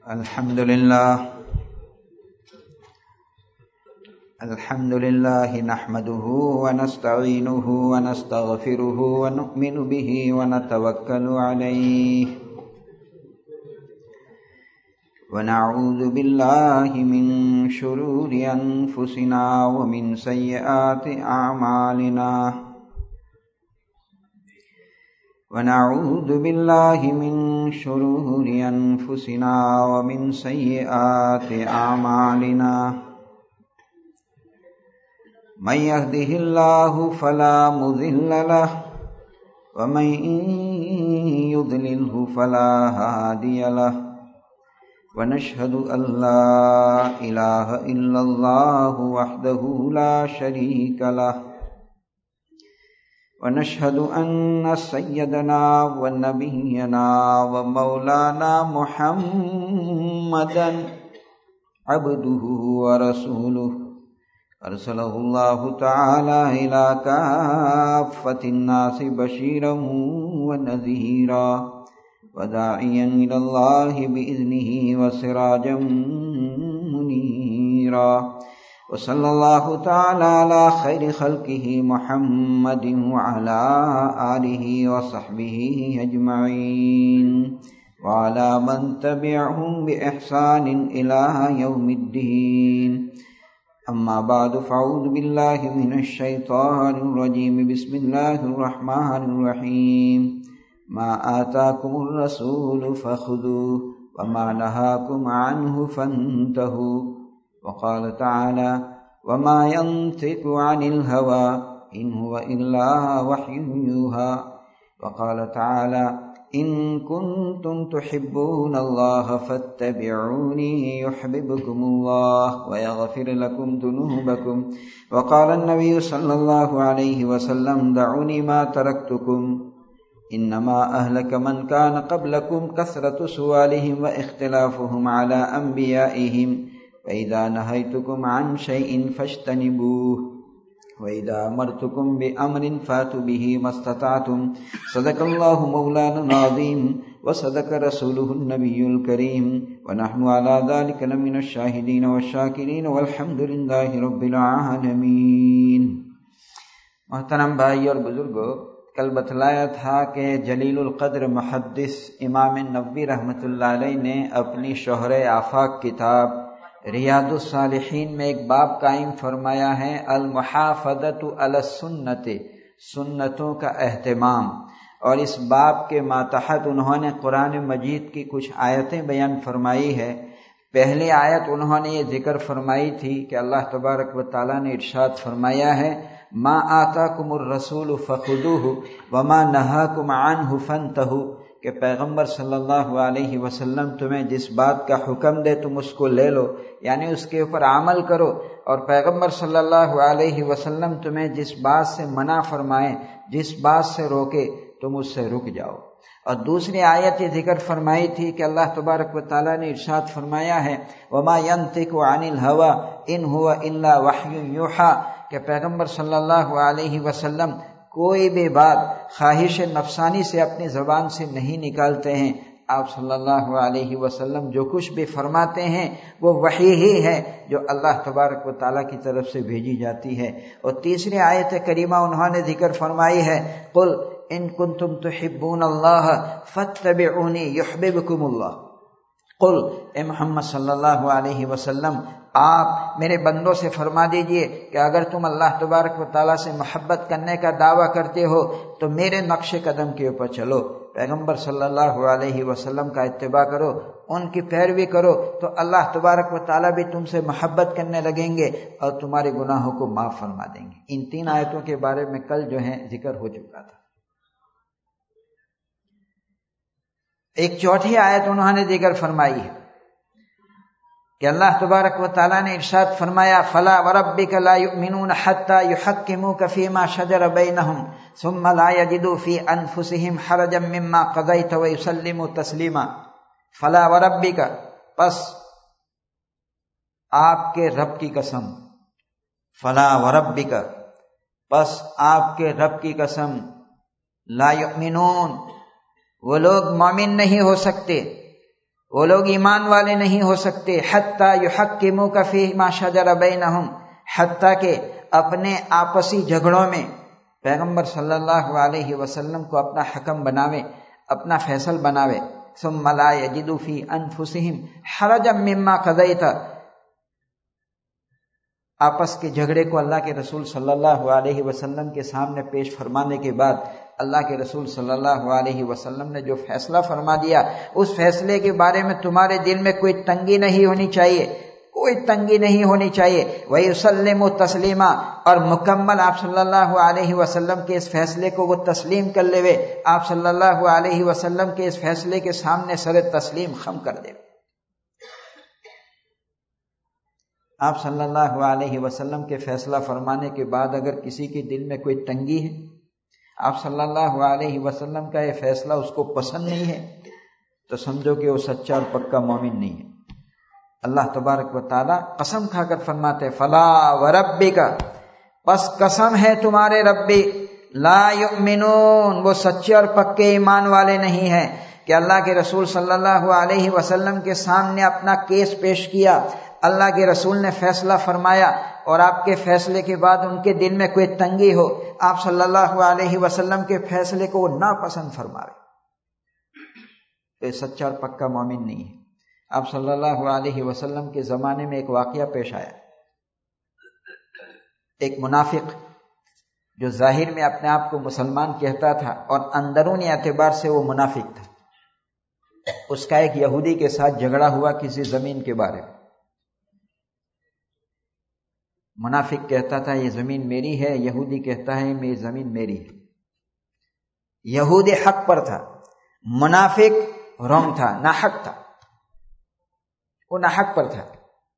الحمد لله نحمده ونستعينه ونستغفره ونؤمن به ونتوكل عليه ونعوذ بالله من شرور أنفسنا ومن سيئات أعمالنا ونعوذ بالله من شرور أنفسنا ومن سيئات أعمالنا من يهده الله فلا مضل له ومن يضلله فلا هادي له ونشهد أن لا إله إلا الله وحده لا شريك له ونشهد أن سيدنا ونبينا ومولانا محمدا عبده ورسوله أرسله الله تعالى إلى كافة الناس بشيرا ونذيرا وداعيا إلى الله بإذنه وسراجا منيرا وصلى الله تعالى على خير خلقه محمد وعلى آله وصحبه أجمعين وعلى من تبعهم بإحسان إلى يوم الدين أما بعد فأعوذ بالله من الشيطان الرجيم بسم الله الرحمن الرحيم ما آتاكم الرسول فخذوه وما نهاكم عنه فانتهوا وقال تعالى وما ينطق عن الهوى إن هو إلا وحي يوحى وقال تعالى إن كنتم تحبون الله فاتبعوني يحببكم الله ويغفر لكم ذنوبكم وقال النبي صلى الله عليه وسلم دعوني ما تركتكم إنما أهلك من كان قبلكم كثرة سؤالهم واختلافهم على أنبيائهم وإذا نهيتكم عن شيء فاجتنبوه وإذا أمرتكم بأمر فاتوا به ما استطعتم صدق الله مولانا العظيم وصدق رسوله النبي الكريم ونحن على ذلك لمن الشاهدين والشاكرين والحمد لله رب العالمين۔ محترم بھائی اور بزرگوں، کل بتلایا تھا کہ جلیل القدر محدث امام نووی رحمۃ اللہ علیہ نے اپنی شہر آفاق کتاب ریاض الصالحین میں ایک باب قائم فرمایا ہے، المحافظۃ علی السنت، سنتوں کا اہتمام، اور اس باب کے ماتحت انہوں نے قرآن مجید کی کچھ آیتیں بیان فرمائی ہے۔ پہلی آیت انہوں نے یہ ذکر فرمائی تھی کہ اللہ تبارک و تعالیٰ نے ارشاد فرمایا ہے ما آتاکم الرسول فخذوہ وما نہاکم عنہ فانتہوا، کہ پیغمبر صلی اللہ علیہ وسلم تمہیں جس بات کا حکم دے تم اس کو لے لو، یعنی اس کے اوپر عمل کرو، اور پیغمبر صلی اللہ علیہ وسلم تمہیں جس بات سے منع فرمائے، جس بات سے روکے، تم اس سے رک جاؤ۔ اور دوسری آیت یہ ذکر فرمائی تھی کہ اللہ تبارک و تعالیٰ نے ارشاد فرمایا ہے وما ينطق عن الهوى ان هو الا وحی یوحى، کہ پیغمبر صلی اللہ علیہ وسلم کوئی بھی بات خواہش نفسانی سے اپنی زبان سے نہیں نکالتے ہیں۔ آپ صلی اللہ علیہ وسلم جو کچھ بھی فرماتے ہیں وہ وحی ہی ہے جو اللہ تبارک و تعالیٰ کی طرف سے بھیجی جاتی ہے۔ اور تیسری آیت کریمہ انہوں نے ذکر فرمائی ہے قل ان کنتم تحبون اللہ فاتبعونی یحببکم اللہ۔ قل، اے محمد صلی اللہ علیہ وسلم آپ میرے بندوں سے فرما دیجئے کہ اگر تم اللہ تبارک و تعالیٰ سے محبت کرنے کا دعویٰ کرتے ہو تو میرے نقش قدم کے اوپر چلو، پیغمبر صلی اللہ علیہ وسلم کا اتباع کرو، ان کی پیروی کرو، تو اللہ تبارک و تعالیٰ بھی تم سے محبت کرنے لگیں گے اور تمہارے گناہوں کو معاف فرما دیں گے۔ ان تین آیتوں کے بارے میں کل جو ہے ذکر ہو چکا تھا۔ ایک چوتھی آیت انہوں نے ذکر فرمائی ہے کہ اللہ تبارک و تعالیٰ نے ارشاد فرمایا فلا وربک لا یؤمنون حتی یحکموک فیما شجر بینہم ثم لا یجدوا فی انفسہم حرجا مما قضیت ویسلموا تسلیما۔ فلا وربک، پس آپ کے رب کی قسم، فلا وربک، پس آپ کے رب کی قسم، لا یؤمنون، وہ لوگ مومن نہیں ہو سکتے، وہ لوگ ایمان والے نہیں ہو سکتے حتی یحکموک فیما شجر بینہم، حتیٰ کہ اپنے آپسی جھگڑوں میں پیغمبر صلی اللہ علیہ وسلم کو اپنا حکم بناوے، اپنا فیصل بناوے، ثم لا یجدوا فی انفسہم حرجا مما قضیت، آپس کے جھگڑے کو اللہ کے رسول صلی اللہ علیہ وسلم کے سامنے پیش فرمانے کے بعد اللہ کے رسول صلی اللہ علیہ وسلم نے جو فیصلہ فرما دیا، اس فیصلے کے بارے میں تمہارے دل میں کوئی تنگی نہیں ہونی چاہیے، کوئی تنگی نہیں ہونی چاہیے۔ وَيُسَلِّمُ تَسْلِيمًا، اور مکمل آپ صلی اللہ علیہ وسلم کے اس فیصلے کو وہ تسلیم کر لے وے، آپ صلی اللہ علیہ وسلم کے اس فیصلے کے سامنے سر تسلیم خم کر دے۔ آپ صلی اللہ علیہ وسلم کے فیصلہ فرمانے کے بعد اگر کسی کے دل میں کوئی تنگی ہے، آپ صلی اللہ علیہ وسلم کا یہ فیصلہ اس کو پسند نہیں ہے، تو سمجھو کہ وہ سچا اور پکا مومن نہیں ہے۔ اللہ تبارک و تعالی قسم کھا کر فرماتے فلا وربک، پس قسم ہے تمہارے ربی، لا یؤمنون، وہ سچے اور پکے ایمان والے نہیں ہیں کہ اللہ کے رسول صلی اللہ علیہ وسلم کے سامنے اپنا کیس پیش کیا، اللہ کے رسول نے فیصلہ فرمایا اور آپ کے فیصلے کے بعد ان کے دل میں کوئی تنگی ہو، آپ صلی اللہ علیہ وسلم کے فیصلے کو وہ ناپسند فرمائے، تو یہ سچا اور پکا مومن نہیں ہے۔ آپ صلی اللہ علیہ وسلم کے زمانے میں ایک واقعہ پیش آیا، ایک منافق جو ظاہر میں اپنے آپ کو مسلمان کہتا تھا اور اندرونی اعتبار سے وہ منافق تھا، اس کا ایک یہودی کے ساتھ جھگڑا ہوا کسی زمین کے بارے میں۔ منافق کہتا تھا یہ زمین میری ہے، یہودی کہتا ہے یہ زمین میری ہے۔ یہودی حق پر تھا، منافق رونگ تھا، ناحق تھا، وہ ناحق پر تھا۔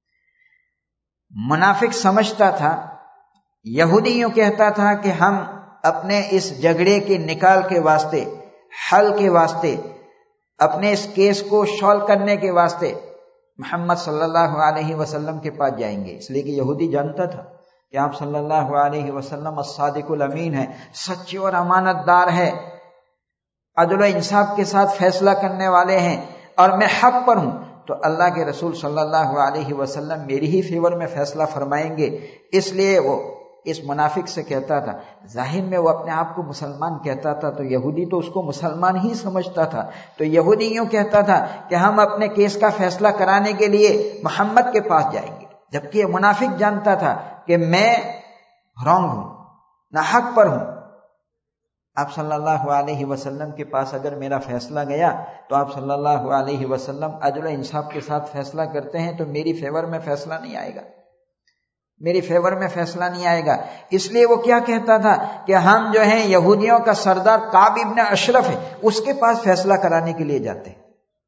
منافق سمجھتا تھا، یہودی یوں کہتا تھا کہ ہم اپنے اس جھگڑے کے نکال کے واسطے، حل کے واسطے، اپنے اس کیس کو سولو کرنے کے واسطے محمد صلی اللہ علیہ وسلم کے پاس جائیں گے، اس لیے کہ یہودی جانتا تھا کہ آپ صلی اللہ علیہ وسلم الصادق الامین ہے، سچے اور امانت دار ہے، عدل و انصاف کے ساتھ فیصلہ کرنے والے ہیں، اور میں حق پر ہوں، تو اللہ کے رسول صلی اللہ علیہ وسلم میری ہی فیور میں فیصلہ فرمائیں گے۔ اس لیے وہ اس منافق سے کہتا تھا، ظاہر میں وہ اپنے آپ کو مسلمان کہتا تھا، تو یہودی تو اس کو مسلمان ہی سمجھتا تھا، تو یہودی یوں کہتا تھا کہ ہم اپنے کیس کا فیصلہ کرانے کے لیے محمد کے پاس جائیں گے، جبکہ یہ منافق جانتا تھا کہ میں رونگ ہوں، ناحق پر ہوں۔ آپ صلی اللہ علیہ وسلم کے پاس اگر میرا فیصلہ گیا تو آپ صلی اللہ علیہ وسلم عدل و انصاف کے ساتھ فیصلہ کرتے ہیں، تو میری فیور میں فیصلہ نہیں آئے گا، میری فیور میں فیصلہ نہیں آئے گا۔ اس لیے وہ کیا کہتا تھا کہ ہم جو ہیں یہودیوں کا سردار کعب ابن اشرف ہے، اس کے پاس فیصلہ کرانے کے لیے جاتے ہیں۔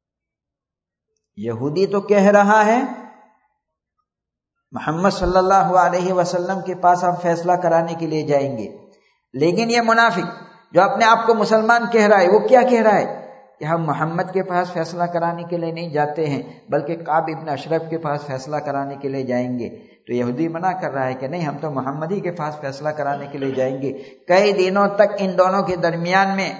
یہودی تو کہہ رہا ہے محمد صلی اللہ علیہ وسلم کے پاس ہم فیصلہ کرانے کے لیے جائیں گے، لیکن یہ منافق جو اپنے آپ کو مسلمان کہہ رہا ہے، وہ کیا کہہ رہا ہے کہ ہم محمد کے پاس فیصلہ کرانے کے لیے نہیں جاتے ہیں، بلکہ کعب ابن اشرف کے پاس فیصلہ کرانے کے لیے جائیں گے۔ تو یہودی منع کر رہا ہے کہ نہیں، ہم تو محمد ہی کے پاس فیصلہ کرانے کے لیے جائیں گے۔ کئی دنوں تک ان دونوں کے درمیان میں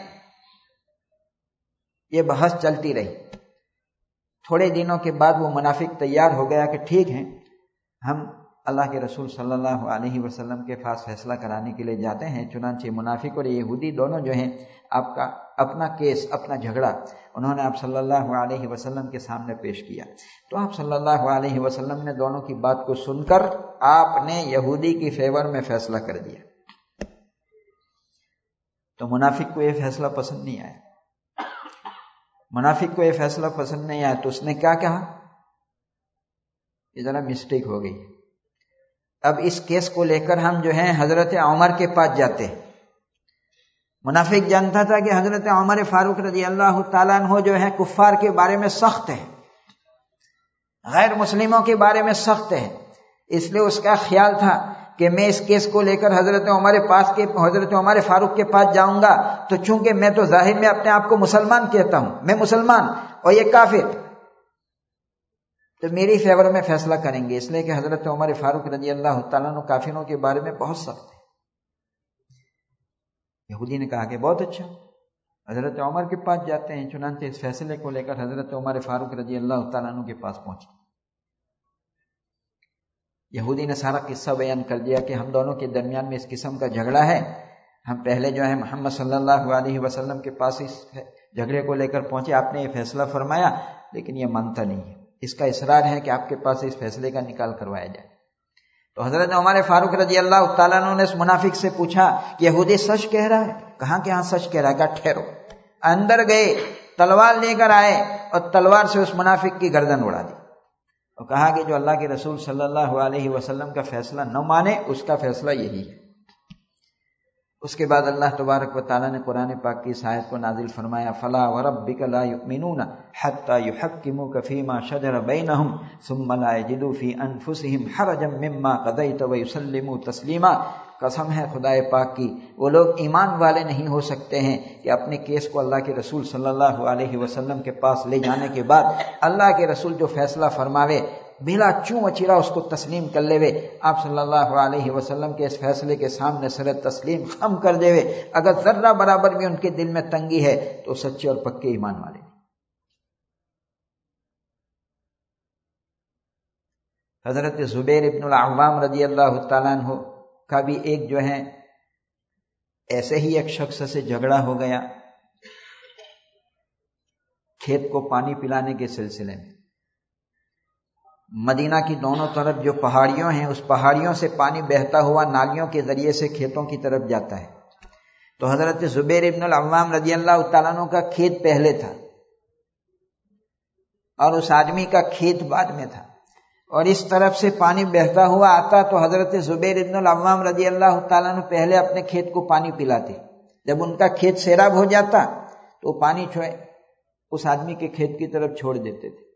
یہ بحث چلتی رہی۔ تھوڑے دنوں کے بعد وہ منافق تیار ہو گیا کہ ٹھیک ہے، ہم اللہ کے رسول صلی اللہ علیہ وسلم کے پاس فیصلہ کرانے کے لیے جاتے ہیں۔ چنانچہ منافق اور یہودی دونوں جو ہیں آپ کا اپنا کیس، اپنا جھگڑا انہوں نے آپ صلی اللہ علیہ وسلم کے سامنے پیش کیا۔ تو آپ صلی اللہ علیہ وسلم نے دونوں کی بات کو سن کر آپ نے یہودی کی فیور میں فیصلہ کر دیا۔ تو منافق کو یہ فیصلہ پسند نہیں آیا، منافق کو یہ فیصلہ پسند نہیں آیا، تو اس نے کیا کہا، یہ ذرا مسٹیک ہو گئی، اب اس کیس کو لے کر ہم جو ہیں حضرت عمر کے پاس جاتے ہیں۔ منافق جانتا تھا کہ حضرت عمر فاروق رضی اللہ تعالیٰ عنہ جو ہے کفار کے بارے میں سخت ہے، غیر مسلموں کے بارے میں سخت ہے، اس لیے اس کا خیال تھا کہ میں اس کیس کو لے کر حضرت عمر فاروق کے پاس جاؤں گا، تو چونکہ میں تو ظاہر میں اپنے آپ کو مسلمان کہتا ہوں، میں مسلمان اور یہ کافر، تو میری فیور میں فیصلہ کریں گے، اس لیے کہ حضرت عمر فاروق رضی اللہ تعالیٰ عنہ کافروں کے بارے میں بہت سخت ہے۔ یہودی نے کہا کہ بہت اچھا، حضرت عمر کے پاس جاتے ہیں، چنانچہ اس فیصلے کو لے کر حضرت عمر فاروق رضی اللہ تعالیٰ عنہ کے پاس پہنچے۔ یہودی نے سارا قصہ بیان کر دیا کہ ہم دونوں کے درمیان میں اس قسم کا جھگڑا ہے، ہم پہلے جو ہے محمد صلی اللہ علیہ وسلم کے پاس اس جھگڑے کو لے کر پہنچے، آپ نے یہ فیصلہ فرمایا لیکن یہ مانتا نہیں ہے، اس کا اصرار ہے کہ آپ کے پاس اس فیصلے کا نکال کروایا جائے۔ تو حضرت عمر فاروق رضی اللہ تعالیٰ عنہ نے اس منافق سے پوچھا کہ یہودی سچ کہہ رہا ہے؟ کہاں کہ ہاں سچ کہہ رہا ہے۔ کہا ٹھہرو۔ اندر گئے، تلوار لے کر آئے اور تلوار سے اس منافق کی گردن اڑا دی اور کہا کہ جو اللہ کے رسول صلی اللہ علیہ وسلم کا فیصلہ نہ مانے اس کا فیصلہ یہی ہے۔ اس کے بعد اللہ تبارک و تعالیٰ نے قرآن پاک کی اس آیت کو نازل فرمایا، فلا وربک لا یؤمنون حتی یحکموک فیما شجر بینہم ثم لا یجدوا فی انفسہم حرجا مما قضیت ویسلموا تسلیما۔ قسم ہے خدائے پاک کی، وہ لوگ ایمان والے نہیں ہو سکتے ہیں کہ اپنے کیس کو اللہ کے رسول صلی اللہ علیہ وسلم کے پاس لے جانے کے بعد اللہ کے رسول جو فیصلہ فرماوے بلا چوں اچیرا اس کو تسلیم کر لے وے۔ آپ صلی اللہ علیہ وسلم کے اس فیصلے کے سامنے سر تسلیم خم کر دے وے۔ اگر ذرہ برابر بھی ان کے دل میں تنگی ہے تو سچے اور پکے ایمان والے۔ حضرت زبیر ابن العوام رضی اللہ تعالیٰ عنہ کا بھی ایک جو ہے ایسے ہی ایک شخص سے جھگڑا ہو گیا کھیت کو پانی پلانے کے سلسلے میں۔ مدینہ کی دونوں طرف جو پہاڑیوں ہیں اس پہاڑیوں سے پانی بہتا ہوا نالیوں کے ذریعے سے کھیتوں کی طرف جاتا ہے۔ تو حضرت زبیر ابن العوام رضی اللہ تعالیٰ عنہ کا کھیت پہلے تھا اور اس آدمی کا کھیت بعد میں تھا، اور اس طرف سے پانی بہتا ہوا آتا تو حضرت زبیر ابن العوام رضی اللہ تعالیٰ عنہ پہلے اپنے کھیت کو پانی پلاتے۔ جب ان کا کھیت سیراب ہو جاتا تو پانی اس آدمی کے کھیت کی طرف چھوڑ دیتے تھے۔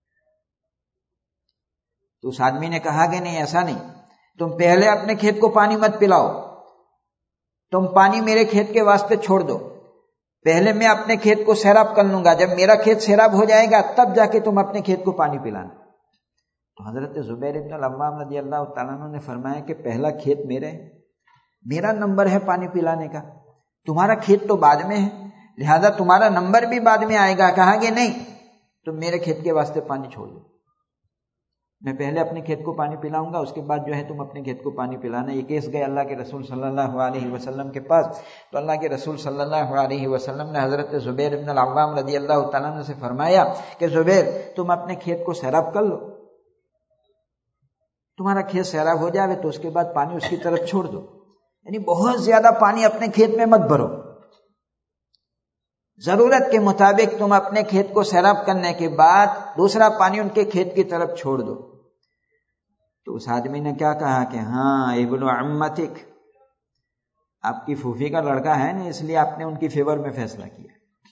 تو اس آدمی نے کہا کہ نہیں، ایسا نہیں، تم پہلے اپنے کھیت کو پانی مت پلاؤ، تم پانی میرے کھیت کے واسطے چھوڑ دو، پہلے میں اپنے کھیت کو سیراب کر لوں گا، جب میرا کھیت سیراب ہو جائے گا تب جا کے تم اپنے کھیت کو پانی پلانا۔ تو حضرت زبیر ابن العوام رضی اللہ تعالیٰ عنہ نے فرمایا کہ پہلا کھیت میرا نمبر ہے پانی پلانے کا، تمہارا کھیت تو بعد میں ہے، لہذا تمہارا نمبر بھی بعد میں آئے گا۔ کہا کہ نہیں، تم میرے کھیت کے واسطے پانی چھوڑ دو، میں پہلے اپنے کھیت کو پانی پلاؤں گا، اس کے بعد جو ہے تم اپنے کھیت کو پانی پلانا۔ یہ کیس گئے اللہ کے رسول صلی اللہ علیہ وسلم کے پاس، تو اللہ کے رسول صلی اللہ علیہ وسلم نے حضرت زبیر ابن العوام رضی اللہ تعالیٰ عنہ سے فرمایا کہ زبیر تم اپنے کھیت کو سیراب کر لو، تمہارا کھیت سیراب ہو جائے تو اس کے بعد پانی اس کی طرف چھوڑ دو، یعنی بہت زیادہ پانی اپنے کھیت میں مت بھرو، ضرورت کے مطابق تم اپنے کھیت کو سیراب کرنے کے بعد دوسرا پانی ان کے کھیت کی طرف چھوڑ دو۔ تو اس آدمی نے کیا کہا کہ ہاں ابن عمتک، آپ کی پھوپھی کا لڑکا ہے نا، اس لیے آپ نے ان کی فیور میں فیصلہ کیا۔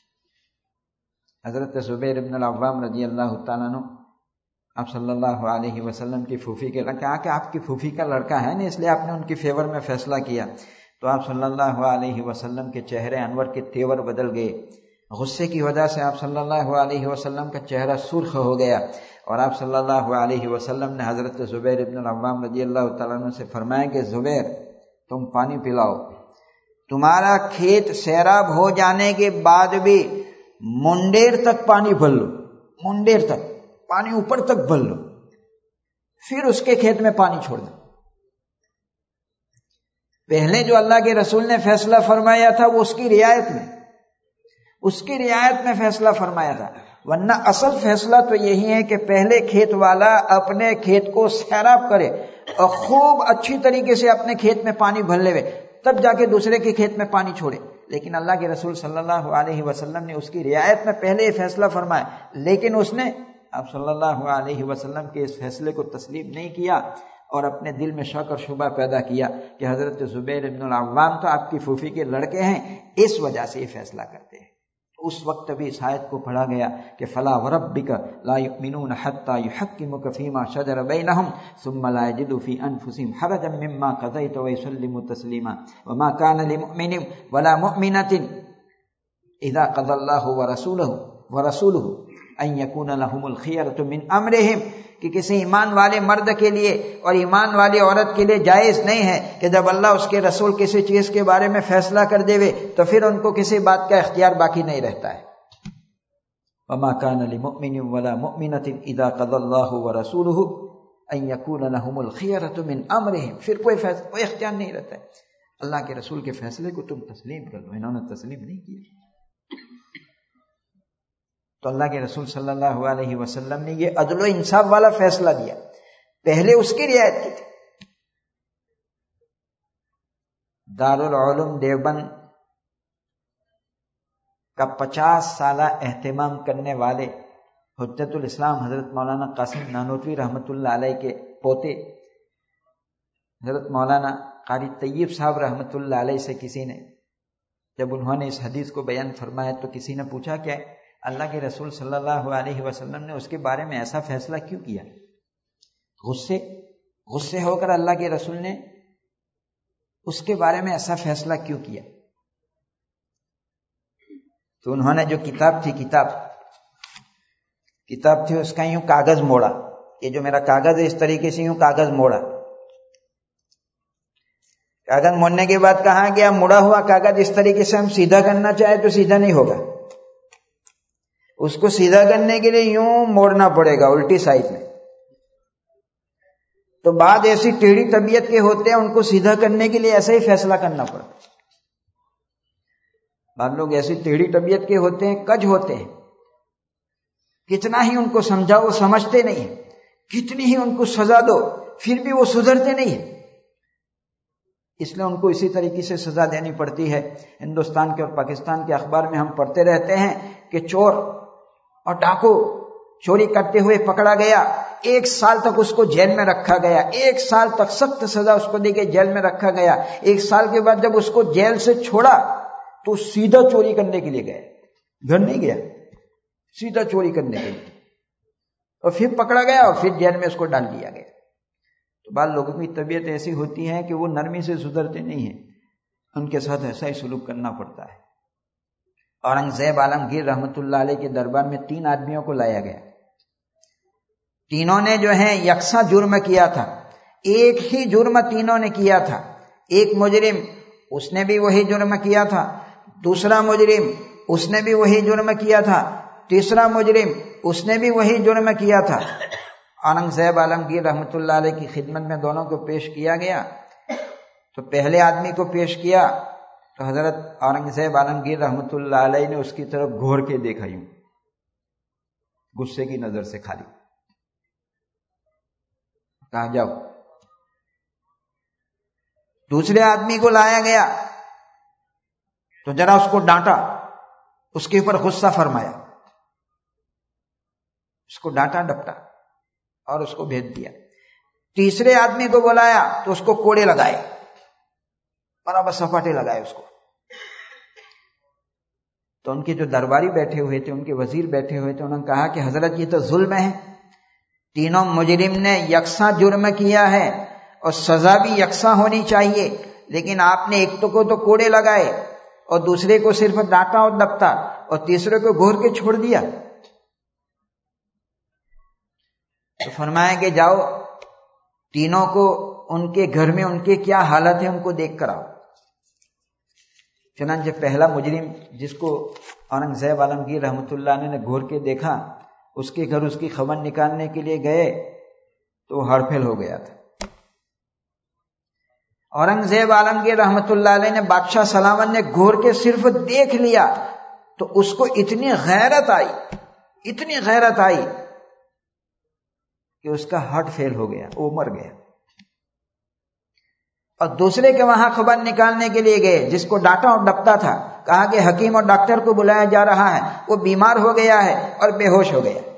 حضرت زبیر ابن العوام رضی اللہ تعالیٰ عنہ آپ صلی اللہ علیہ وسلم کی پھوپھی کے لڑکا، کہ آپ کی پھوپھی کا لڑکا ہے نا، اس لیے آپ نے ان کی فیور میں فیصلہ کیا۔ تو آپ صلی اللہ علیہ وسلم کے چہرے انور کے تیور بدل گئے، غصے کی وجہ سے آپ صلی اللہ علیہ وسلم کا چہرہ سرخ ہو گیا، اور آپ صلی اللہ علیہ وسلم نے حضرت زبیر ابن العوام رضی اللہ تعالیٰ عنہ سے فرمایا کہ زبیر تم پانی پلاؤ، تمہارا کھیت سیراب ہو جانے کے بعد بھی منڈیر تک پانی بھر لو، منڈیر تک پانی اوپر تک بھر لو، پھر اس کے کھیت میں پانی چھوڑ دو۔ پہلے جو اللہ کے رسول نے فیصلہ فرمایا تھا وہ اس کی رعایت میں فیصلہ فرمایا تھا، ورنہ اصل فیصلہ تو یہی ہے کہ پہلے کھیت والا اپنے کھیت کو سیراب کرے اور خوب اچھی طریقے سے اپنے کھیت میں پانی بھر لے، تب جا کے دوسرے کے کھیت میں پانی چھوڑے۔ لیکن اللہ کے رسول صلی اللہ علیہ وسلم نے اس کی رعایت میں پہلے یہ فیصلہ فرمایا، لیکن اس نے آپ صلی اللہ علیہ وسلم کے اس فیصلے کو تسلیم نہیں کیا اور اپنے دل میں شک اور شبہ پیدا کیا کہ حضرت زبیر ابن العوام تو آپ کی پھوپھی کے لڑکے ہیں، اس وجہ سے یہ فیصلہ کرتے ہیں۔ اس وقت بھی اس آیت کو پڑھا گیا کہ فلا وربک لا یؤمنون حتی یحکموک فیما شجر بینہم ثم لا یجدوا فی انفسہم حرجا مما قضیت ویسلموا تسلیما وما کان لمؤمن ولا مؤمنۃ اذا قضى اللہ ورسولہ ان یکون لہم الخیرۃ من امرہم، کہ کسی ایمان والے مرد کے لیے اور ایمان والی عورت کے لیے جائز نہیں ہے کہ جب اللہ اس کے رسول کسی چیز کے بارے میں فیصلہ کر دے تو پھر ان کو کسی بات کا اختیار باقی نہیں رہتا ہے۔ وما كان لمؤمن ولا مؤمنة اذا قضى الله ورسوله ان يكون لهم الخيرة من امرهم، پھر کوئی اختیار نہیں رہتا ہے۔ اللہ کے رسول کے فیصلے کو تم تسلیم کر لو، انہوں نے تسلیم نہیں کیا۔ تو اللہ کے رسول صلی اللہ علیہ وسلم نے یہ عدل و انصاف والا فیصلہ دیا، پہلے اس کی رعایت کی تھی۔ دارالعلوم دیوبند کا 50 سالہ اہتمام کرنے والے حجت الاسلام حضرت مولانا قاسم نانوتوی رحمۃ اللہ علیہ کے پوتے حضرت مولانا قاری طیب صاحب رحمۃ اللہ علیہ سے کسی نے، جب انہوں نے اس حدیث کو بیان فرمایا تو کسی نے پوچھا کہ اللہ کے رسول صلی اللہ علیہ وسلم نے اس کے بارے میں ایسا فیصلہ کیوں کیا؟ غصے ہو کر اللہ کے رسول نے اس کے بارے میں ایسا فیصلہ کیوں کیا؟ تو انہوں نے جو کتاب تھی اس کا یوں کاغذ موڑا، یہ جو میرا کاغذ ہے اس طریقے سے یوں کاغذ موڑا، کاغذ موڑنے کے بعد کہا گیا مڑا ہوا کاغذ اس طریقے سے ہم سیدھا کرنا چاہے تو سیدھا نہیں ہوگا، اس کو سیدھا کرنے کے لیے یوں موڑنا پڑے گا الٹی سائڈ میں۔ تو بعد ایسی ٹیڑھی طبیعت کے ہوتے ہیں ان کو سیدھا کرنے کے لیے ایسا ہی فیصلہ کرنا پڑتا ہے۔ بعض لوگ ایسی ٹیڑھی طبیعت کے ہوتے ہیں، کج ہوتے ہیں، کتنا ہی ان کو سمجھاؤ سمجھتے نہیں ہیں، کتنی ہی ان کو سزا دو پھر بھی وہ سدھرتے نہیں ہیں، اس لیے ان کو اسی طریقے سے سزا دینی پڑتی ہے۔ ہندوستان کے اور پاکستان کے اخبار میں ہم پڑھتے رہتے ہیں کہ چور اور ڈاکو چوری کرتے ہوئے پکڑا گیا، 1 سال تک اس کو جیل میں رکھا گیا، 1 سال تک سخت سزا اس کو دی گئی، جیل میں رکھا گیا۔ 1 سال کے بعد جب اس کو جیل سے چھوڑا تو سیدھا چوری کرنے کے لیے گیا، گھر نہیں گیا، سیدھا چوری کرنے کے لیے، اور پھر پکڑا گیا اور پھر جیل میں اس کو ڈال دیا گیا۔ تو بعض لوگوں کی طبیعت ایسی ہوتی ہے کہ وہ نرمی سے سدھرتے نہیں ہیں، ان کے ساتھ ایسا ہی سلوک کرنا پڑتا ہے۔ اورنگزیب عالمگیر رحمۃ اللہ علیہ کے دربار میں 3 آدمیوں کو لایا گیا، تینوں نے جو ہے یکساں جرم کیا تھا، ایک ہی جرم تینوں نے کیا تھا۔ ایک مجرم اس نے بھی وہی جرم کیا تھا، دوسرا مجرم اس نے بھی وہی جرم کیا تھا، تیسرا مجرم اس نے بھی وہی جرم کیا تھا۔ اورنگزیب عالمگیر رحمۃ اللہ علیہ کی خدمت میں دونوں کو پیش کیا گیا۔ تو پہلے آدمی کو پیش کیا تو حضرت اورنگزیب عالمگیر رحمۃ اللہ علیہ نے اس کی طرف گھور کے دیکھا، یوں غصے کی نظر سے کھالی، کہا جاؤ۔ دوسرے آدمی کو لایا گیا تو ذرا اس کو ڈانٹا، اس کے اوپر غصہ فرمایا، اس کو ڈانٹا ڈپٹا اور اس کو بھیج دیا۔ تیسرے آدمی کو بلایا تو اس کو کوڑے لگائے، برابر سپاٹے لگائے اس کو۔ تو ان کے جو درباری بیٹھے ہوئے تھے، ان کے وزیر بیٹھے ہوئے تھے، انہوں نے کہا کہ حضرت یہ تو ظلم ہے، تینوں مجرم نے یکساں جرم کیا ہے اور سزا بھی یکساں ہونی چاہیے، لیکن آپ نے ایک کو تو کوڑے لگائے اور دوسرے کو صرف ڈانٹا اور دبتا اور تیسرے کو گھور کے چھوڑ دیا۔ تو فرمایا کہ جاؤ تینوں کو ان کے گھر میں ان کے کیا حالت ہے ان کو دیکھ کر آؤ۔ چنانچہ پہلا مجرم جس کو اورنگزیب عالمگیر رحمۃ اللہ علیہ نے گھور کے دیکھا، اس کے گھر اس کی خبر نکالنے کے لیے گئے تو وہ ہڑ پھیل ہو گیا تھا۔ اورنگزیب عالمگیر رحمۃ اللہ علیہ نے بادشاہ سلامت نے گھور کے صرف دیکھ لیا تو اس کو اتنی غیرت آئی کہ اس کا ہارٹ فیل ہو گیا، وہ مر گیا۔ اور دوسرے کے وہاں خبر نکالنے کے لیے گئے جس کو ڈانٹا اور ڈپتا تھا، کہا کہ حکیم اور ڈاکٹر کو بلایا جا رہا ہے، وہ بیمار ہو گیا ہے اور بے ہوش ہو گیا۔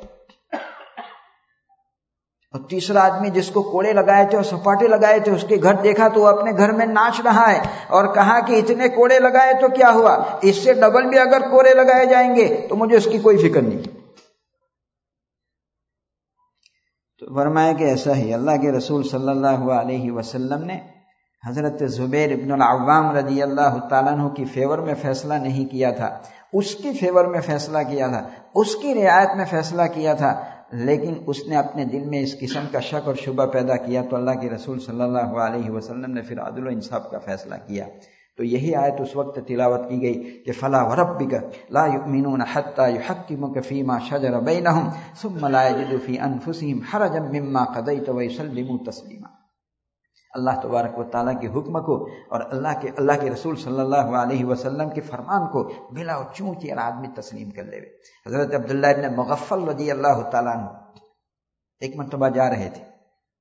اور تیسرا آدمی جس کو کوڑے لگائے تھے اور سپاٹے لگائے تھے، اس کے گھر دیکھا تو وہ اپنے گھر میں ناچ رہا ہے اور کہا کہ اتنے کوڑے لگائے تو کیا ہوا، اس سے ڈبل بھی اگر کوڑے لگائے جائیں گے تو مجھے اس کی کوئی فکر نہیں۔ تو فرمایا کہ ایسا ہی اللہ کے رسول صلی اللہ علیہ وسلم نے حضرت زبیر ابن العوام رضی اللہ تعالیٰ عنہ کی فیور میں فیصلہ نہیں کیا تھا، اس کی فیور میں فیصلہ کیا تھا، اس کی رعایت میں فیصلہ کیا تھا، لیکن اس نے اپنے دل میں اس قسم کا شک اور شبہ پیدا کیا تو اللہ کے رسول صلی اللہ علیہ وسلم نے پھر عدل و انصاف کا فیصلہ کیا. تو یہی آیت اس وقت تلاوت کی گئی کہ فلا وربک لا یؤمنون حتی یحکموک فیما شجر بینہم ثم لا یجدوا فی انفسہم حرجا مما قضیت ویسلموا تسلیما. اللہ تبارک و تعالیٰ کے حکم کو اور اللہ کے رسول صلی اللہ علیہ وسلم کے فرمان کو بلا چونچی اور آدمی تسلیم کر لے. حضرت عبداللہ ابن مغفل رضی اللہ تعالیٰ عنہ ایک مرتبہ جا رہے تھے،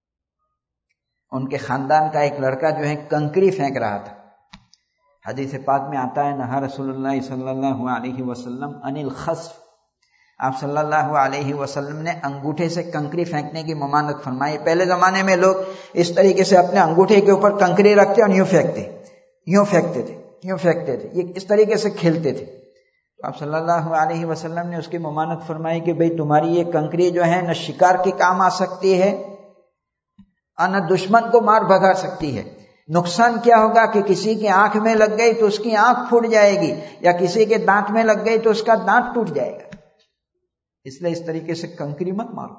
ان کے خاندان کا ایک لڑکا جو ہے کنکری پھینک رہا تھا. حدیث پاک میں آتا ہے نہا رسول اللہ صلی اللہ علیہ وسلم عن الخسف، آپ صلی اللہ علیہ وسلم نے انگوٹھے سے کنکری پھینکنے کی ممانعت فرمائی. پہلے زمانے میں لوگ اس طریقے سے اپنے انگوٹھے کے اوپر کنکری رکھتے اور یوں پھینکتے تھے، یہ اس طریقے سے کھیلتے تھے. تو آپ صلی اللہ علیہ وسلم نے اس کی ممانعت فرمائی کہ بھئی تمہاری یہ کنکری جو ہے نہ شکار کے کام آ سکتی ہے اور نہ دشمن کو مار بھگا سکتی ہے. نقصان کیا ہوگا کہ کسی کی آنکھ میں لگ گئی تو اس کی آنکھ پھوٹ جائے گی، یا کسی کے دانت میں لگ گئی تو اس کا دانت ٹوٹ جائے گا. اس لیے اس طریقے سے کنکری مت مارو،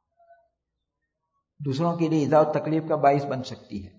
دوسروں کے لیے ایذا و تکلیف کا باعث بن سکتی ہے.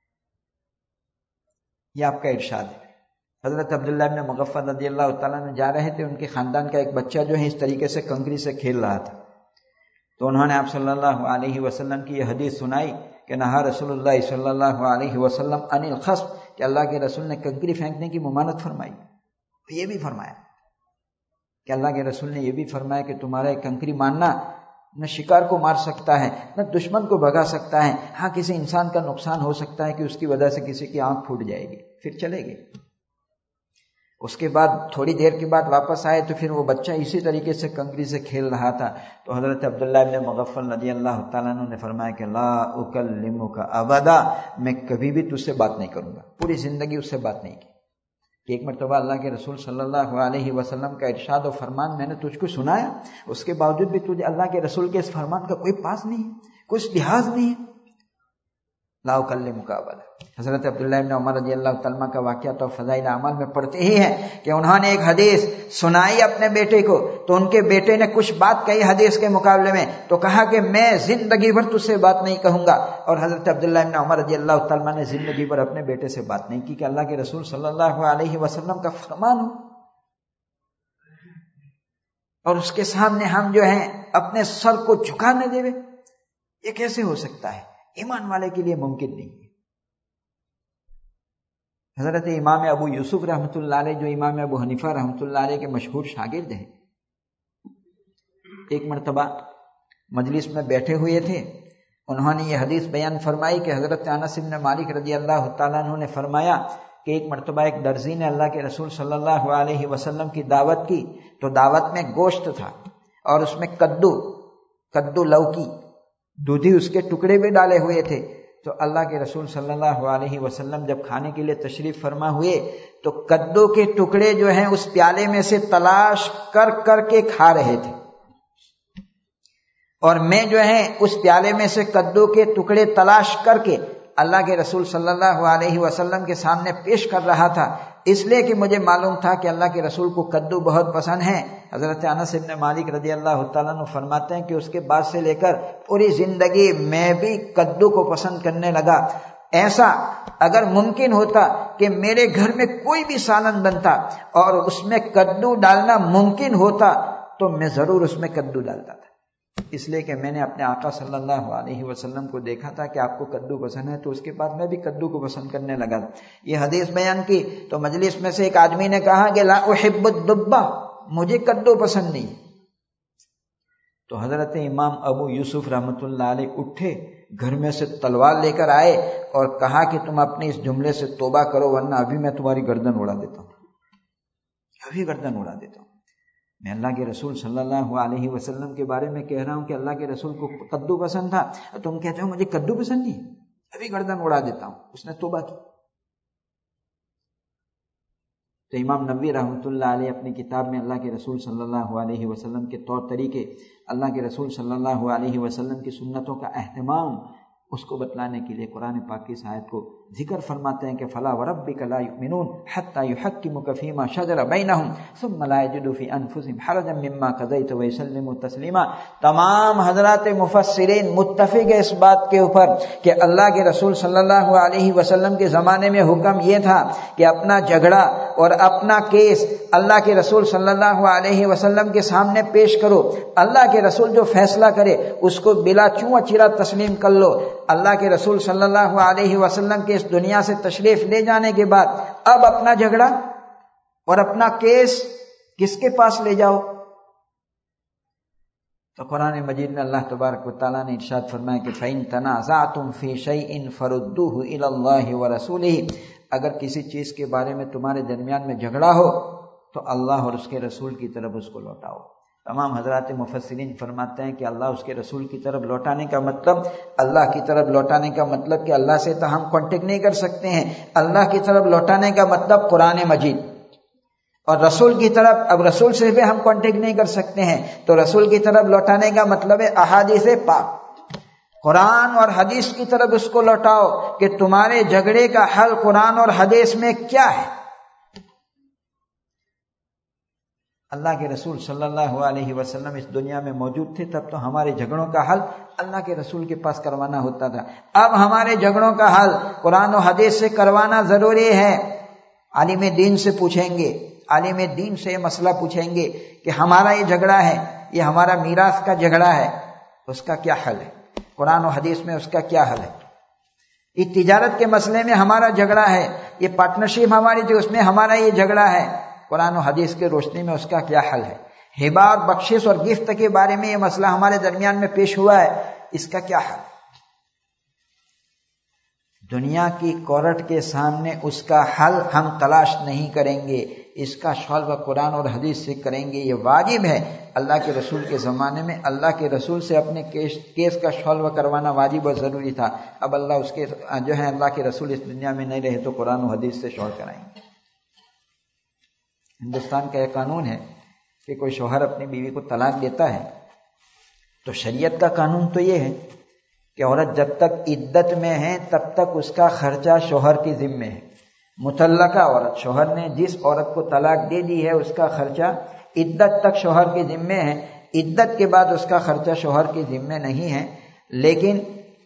یہ آپ کا ارشاد ہے. حضرت عبداللہ ابن مغفل رضی اللہ تعالیٰ نے جا رہے تھے، ان کے خاندان کا ایک بچہ جو ہے اس طریقے سے کنکری سے کھیل رہا تھا. تو انہوں نے آپ صلی اللہ علیہ وسلم کی یہ حدیث سنائی کہ نہا رسول اللہ صلی اللہ علیہ وسلم عن الخسف، کہ اللہ کے رسول نے کنکری پھینکنے کی ممانعت فرمائی. یہ بھی فرمایا کہ اللہ کے رسول نے یہ بھی فرمایا کہ تمہارا ایک کنکری مارنا نہ شکار کو مار سکتا ہے نہ دشمن کو بھگا سکتا ہے. ہاں کسی انسان کا نقصان ہو سکتا ہے کہ اس کی وجہ سے کسی کی آنکھ پھوٹ جائے گی، پھر چلے گی. اس کے بعد تھوڑی دیر کے بعد واپس آئے تو پھر وہ بچہ اسی طریقے سے کنکری سے کھیل رہا تھا. تو حضرت عبداللہ ابن مغفل رضی اللہ تعالیٰ عنہ نے فرمایا کہ لا اکلمک ابدا، میں کبھی بھی تجھ سے بات نہیں کروں گا. پوری زندگی اس سے بات نہیں کی. کہ ایک مرتبہ اللہ کے رسول صلی اللہ علیہ وسلم کا ارشاد و فرمان میں نے تجھ کو سنایا، اس کے باوجود بھی تجھے اللہ کے رسول کے اس فرمان کا کوئی پاس نہیں ہے، کچھ لحاظ نہیں ہے. لا اکلمک ابدا. حضرت عبداللہ ابن عمر رضی اللہ تعالیٰ کا واقعہ تو فضائل اعمال میں پڑھتے ہی ہیں کہ انہوں نے ایک حدیث سنائی اپنے بیٹے کو، تو ان کے بیٹے نے کچھ بات کہی حدیث کے مقابلے میں، تو کہا کہ میں زندگی بھر تجھ سے بات نہیں کہوں گا. اور حضرت عبداللہ ابن عمر رضی اللہ تعالیٰ نے زندگی بھر اپنے بیٹے سے بات نہیں کی کہ اللہ کے رسول صلی اللہ علیہ وسلم کا فرمان ہو، اور اس کے سامنے ہم جو ہیں اپنے سر کو جھکا نہ دے. یہ کیسے ہو سکتا ہے؟ ایمان والے کے لیے ممکن نہیں ہے. حضرت امام ابو یوسف رحمۃ اللہ علیہ، جو امام ابو حنیفہ رحمۃ اللہ علیہ کے مشہور شاگرد ہیں، ایک مرتبہ مجلس میں بیٹھے ہوئے تھے. انہوں نے یہ حدیث بیان فرمائی کہ حضرت انس بن مالک رضی اللہ تعالیٰ عنہ نے فرمایا کہ ایک مرتبہ ایک درزی نے اللہ کے رسول صلی اللہ علیہ وسلم کی دعوت کی. تو دعوت میں گوشت تھا اور اس میں کدو لوکی دودھی اس کے ٹکڑے بھی ڈالے ہوئے تھے. تو اللہ کے رسول صلی اللہ علیہ وسلم جب کھانے کے لیے تشریف فرما ہوئے تو کدو کے ٹکڑے جو ہیں اس پیالے میں سے تلاش کر کر کے کھا رہے تھے، اور میں جو ہے اس پیالے میں سے کدو کے ٹکڑے تلاش کر کے اللہ کے رسول صلی اللہ علیہ وسلم کے سامنے پیش کر رہا تھا، اس لیے کہ مجھے معلوم تھا کہ اللہ کے رسول کو کدو بہت پسند ہے. حضرت انس بن مالک رضی اللہ تعالیٰ عنہ فرماتے ہیں کہ اس کے بعد سے لے کر پوری زندگی میں بھی کدو کو پسند کرنے لگا. ایسا اگر ممکن ہوتا کہ میرے گھر میں کوئی بھی سالن بنتا اور اس میں کدو ڈالنا ممکن ہوتا تو میں ضرور اس میں کدو ڈالتا تھا، اس لیے کہ میں نے اپنے آقا صلی اللہ علیہ وسلم کو دیکھا تھا کہ آپ کو کدو پسند ہے، تو اس کے بعد میں بھی کدو کو پسند کرنے لگا. یہ حدیث بیان کی تو مجلس میں سے ایک آدمی نے کہا کہ لا احب الدبہ، مجھے کدو پسند نہیں. تو حضرت امام ابو یوسف رحمۃ اللہ علیہ اٹھے، گھر میں سے تلوار لے کر آئے اور کہا کہ تم اپنے اس جملے سے توبہ کرو ورنہ ابھی میں تمہاری گردن اڑا دیتا ہوں، ابھی گردن اڑا دیتا ہوں. میں اللہ کے رسول صلی اللہ علیہ وسلم کے بارے میں کہہ رہا ہوں کہ اللہ کے رسول کو کدو پسند تھا، تم کہتے ہو مجھے کدو پسند نہیں، ابھی گردن اڑا دیتا ہوں. اس نے توبہ کی. تو امام نووی رحمۃ اللہ علیہ اپنی کتاب میں اللہ کے رسول صلی اللہ علیہ وسلم کے طور طریقے، اللہ کے رسول صلی اللہ علیہ وسلم کی سنتوں کا اہتمام، اس کو بتلانے کے لیے قرآن پاک کی اس آیت کو ذکر فرماتے ہیں کہ فلا وربک لا یؤمنون حتی یحکموک فیما شجر بینہم ثم لا یجدوا فی انفسہم حرجا مما قضیت ویسلموا تسلیما۔ تمام حضرات مفسرین متفق ہے اس بات کے اوپر کہ اللہ کے رسول صلی اللہ علیہ وسلم کے زمانے میں حکم یہ تھا کہ اپنا جھگڑا اور اپنا کیس اللہ کے رسول صلی اللہ علیہ وسلم کے سامنے پیش کرو، اللہ کے رسول جو فیصلہ کرے اس کو بلا چوں چرا تسلیم کر لو۔ اللہ کے رسول صلی اللہ علیہ وسلم کے اس دنیا سے تشریف لے جانے کے بعد اب اپنا جھگڑا اور اپنا کیس کس کے پاس لے جاؤ؟ تو قرآن مجید میں اللہ تبارک و تعالیٰ نے ارشاد فرمایا کہ فَإِن تَنَازَعْتُمْ فِي شَيْءٍ فَرُدُّوهُ إِلَى اللَّهِ وَرَسُولِهِ، اگر کسی چیز کے بارے میں تمہارے درمیان میں جھگڑا ہو تو اللہ اور اس کے رسول کی طرف اس کو لوٹاؤ۔ تمام حضرات مفسرین فرماتے ہیں کہ اللہ اس کے رسول کی طرف لوٹانے کا مطلب، اللہ کی طرف لوٹانے کا مطلب کہ اللہ سے تو ہم کانٹیکٹ نہیں کر سکتے ہیں، اللہ کی طرف لوٹانے کا مطلب قرآن مجید، اور رسول کی طرف اب رسول سے بھی ہم کانٹیکٹ نہیں کر سکتے ہیں، تو رسول کی طرف لوٹانے کا مطلب ہے احادیث پاک، قرآن اور حدیث کی طرف اس کو لوٹاؤ کہ تمہارے جھگڑے کا حل قرآن اور حدیث میں کیا ہے۔ اللہ کے رسول صلی اللہ علیہ وسلم اس دنیا میں موجود تھے تب تو ہمارے جھگڑوں کا حل اللہ کے رسول کے پاس کروانا ہوتا تھا، اب ہمارے جھگڑوں کا حل قرآن و حدیث سے کروانا ضروری ہے۔ عالم دین سے پوچھیں گے، عالم دین سے یہ مسئلہ پوچھیں گے کہ ہمارا یہ جھگڑا ہے، یہ ہمارا میراث کا جھگڑا ہے، اس کا کیا حل ہے؟ قرآن و حدیث میں اس کا کیا حل ہے؟ یہ تجارت کے مسئلے میں ہمارا جھگڑا ہے، یہ پارٹنرشپ ہماری تھی اس میں ہمارا یہ جھگڑا ہے، قرآن و حدیث کے روشنی میں اس کا کیا حل ہے؟ ہبہ اور بخشش اور گفت کے بارے میں یہ مسئلہ ہمارے درمیان میں پیش ہوا ہے، اس کا کیا حل؟ دنیا کی کورٹ کے سامنے اس کا حل ہم تلاش نہیں کریں گے، اس کا سالو قرآن اور حدیث سے کریں گے، یہ واجب ہے۔ اللہ کے رسول کے زمانے میں اللہ کے رسول سے اپنے کیس کا سالو کروانا واجب اور ضروری تھا، اب اللہ اس کے جو ہے اللہ کے رسول اس دنیا میں نہیں رہے تو قرآن و حدیث سے سالو کرائیں گے۔ ہندوستان کا یہ قانون ہے کہ کوئی شوہر اپنی بیوی کو طلاق دیتا ہے تو شریعت کا قانون تو یہ ہے کہ عورت جب تک عدت میں ہے تب تک اس کا خرچہ شوہر کی ذمہ ہے۔ مطلقہ عورت، شوہر نے جس عورت کو طلاق دے دی ہے اس کا خرچہ عدت تک شوہر کی ذمہ ہے، عدت کے بعد اس کا خرچہ شوہر کی ذمہ نہیں ہے۔ لیکن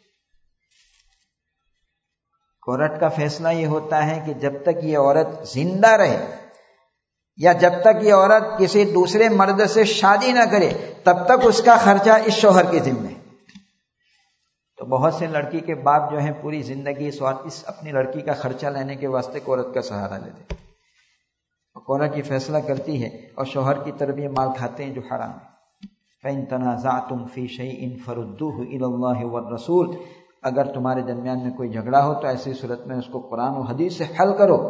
کورٹ کا فیصلہ یہ ہوتا ہے کہ جب تک یہ عورت زندہ رہے یا جب تک یہ عورت کسی دوسرے مرد سے شادی نہ کرے تب تک اس کا خرچہ اس شوہر کی ذمہ ہے۔ تو بہت سے لڑکی کے باپ جو ہیں پوری زندگی اس اپنی لڑکی کا خرچہ لینے کے واسطے عورت کا سہارا لیتے، عورت یہ فیصلہ کرتی ہے اور شوہر کی طرف یہ مال کھاتے ہیں جو حرام ہے۔ فَإِن تَنَازَعْتُمْ فِي شَيْءٍ فَرُدُّوهُ إِلَى اللَّهِ وَالرَّسُولِ، اگر تمہارے درمیان میں کوئی جھگڑا ہو تو ایسی صورت میں اس کو قرآن و حدیث سے حل کرو۔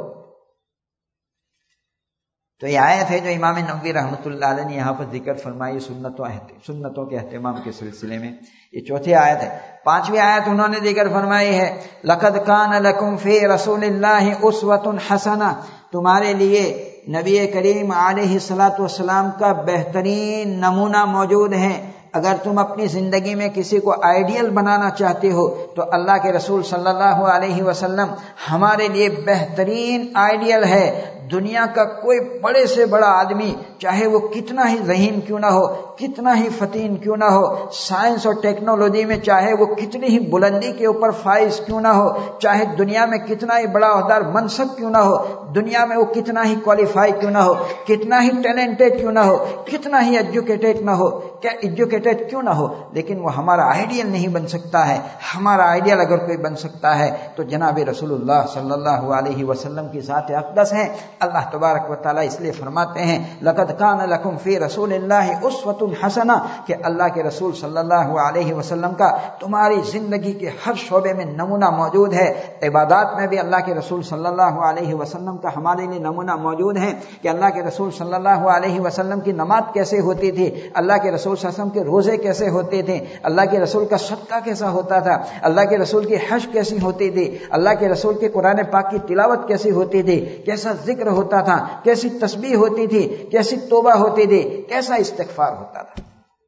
تو یہ آیت ہے جو امام نووی رحمۃ اللہ علیہ نے یہاں پر ذکر فرمائی سنتوں کے اہتمام کے سلسلے میں، یہ چوتھی آیت ہے۔ پانچویں آیت انہوں نے ذکر فرمائی ہے لَقَدْ كَانَ لَكُمْ فِي رَسُولِ اللَّهِ أُسْوَةٌ حَسَنَةٌ، تمہارے لیے نبی کریم علیہ الصلاۃ والسلام کا بہترین نمونہ موجود ہے۔ اگر تم اپنی زندگی میں کسی کو آئیڈیل بنانا چاہتے ہو تو اللہ کے رسول صلی اللہ علیہ وسلم ہمارے لیے بہترین آئیڈیل ہے۔ دنیا کا کوئی بڑے سے بڑا آدمی چاہے وہ کتنا ہی ذہین کیوں نہ ہو، کتنا ہی فتین کیوں نہ ہو، سائنس اور ٹیکنالوجی میں چاہے وہ کتنی ہی بلندی کے اوپر فائز کیوں نہ ہو، چاہے دنیا میں کتنا ہی بڑا عہدیدار منصب کیوں نہ ہو، دنیا میں وہ کتنا ہی کوالیفائی کیوں نہ ہو، کتنا ہی ٹیلنٹڈ کیوں نہ ہو، کتنا ہی ایجوکیٹڈ نہ ہو، کیا ایجوکیٹڈ کیوں نہ ہو، لیکن وہ ہمارا آئیڈیل نہیں بن سکتا ہے۔ ہمارا آئیڈیل اگر کوئی بن سکتا ہے تو جناب رسول اللہ صلی اللہ علیہ وسلم کی ذات اقدس ہے۔ اللہ تبارک و تعالیٰ اس لیے فرماتے ہیں لَقَدْ كَانَ لَكُمْ فِي رَسُولِ اللَّهِ أُسْوَةٌ حَسَنَةٌ، کہ اللہ کے رسول صلی اللہ علیہ وسلم کا تمہاری زندگی کے ہر شعبے میں نمونہ موجود ہے۔ عبادات میں بھی اللہ کے رسول صلی اللہ علیہ وسلم کا ہمارے لیے نمونہ موجود ہے کہ اللہ کے رسول صلی اللہ علیہ وسلم کی نماز کیسے ہوتی تھی، اللہ کے رسول صلی اللہ علیہ وسلم کے روزے کیسے ہوتے تھے، اللہ کے رسول کا صدقہ کیسا ہوتا تھا، اللہ کے رسول کی حج کیسی ہوتی تھی، اللہ کے رسول کے قرآن پاک کی تلاوت کیسی ہوتی تھی، کیسا ذکر ہوتا تھا، کیسی تسبیح ہوتی تھی، کیسی توبہ ہوتی تھی، کیسا استغفار ہوتا تھا۔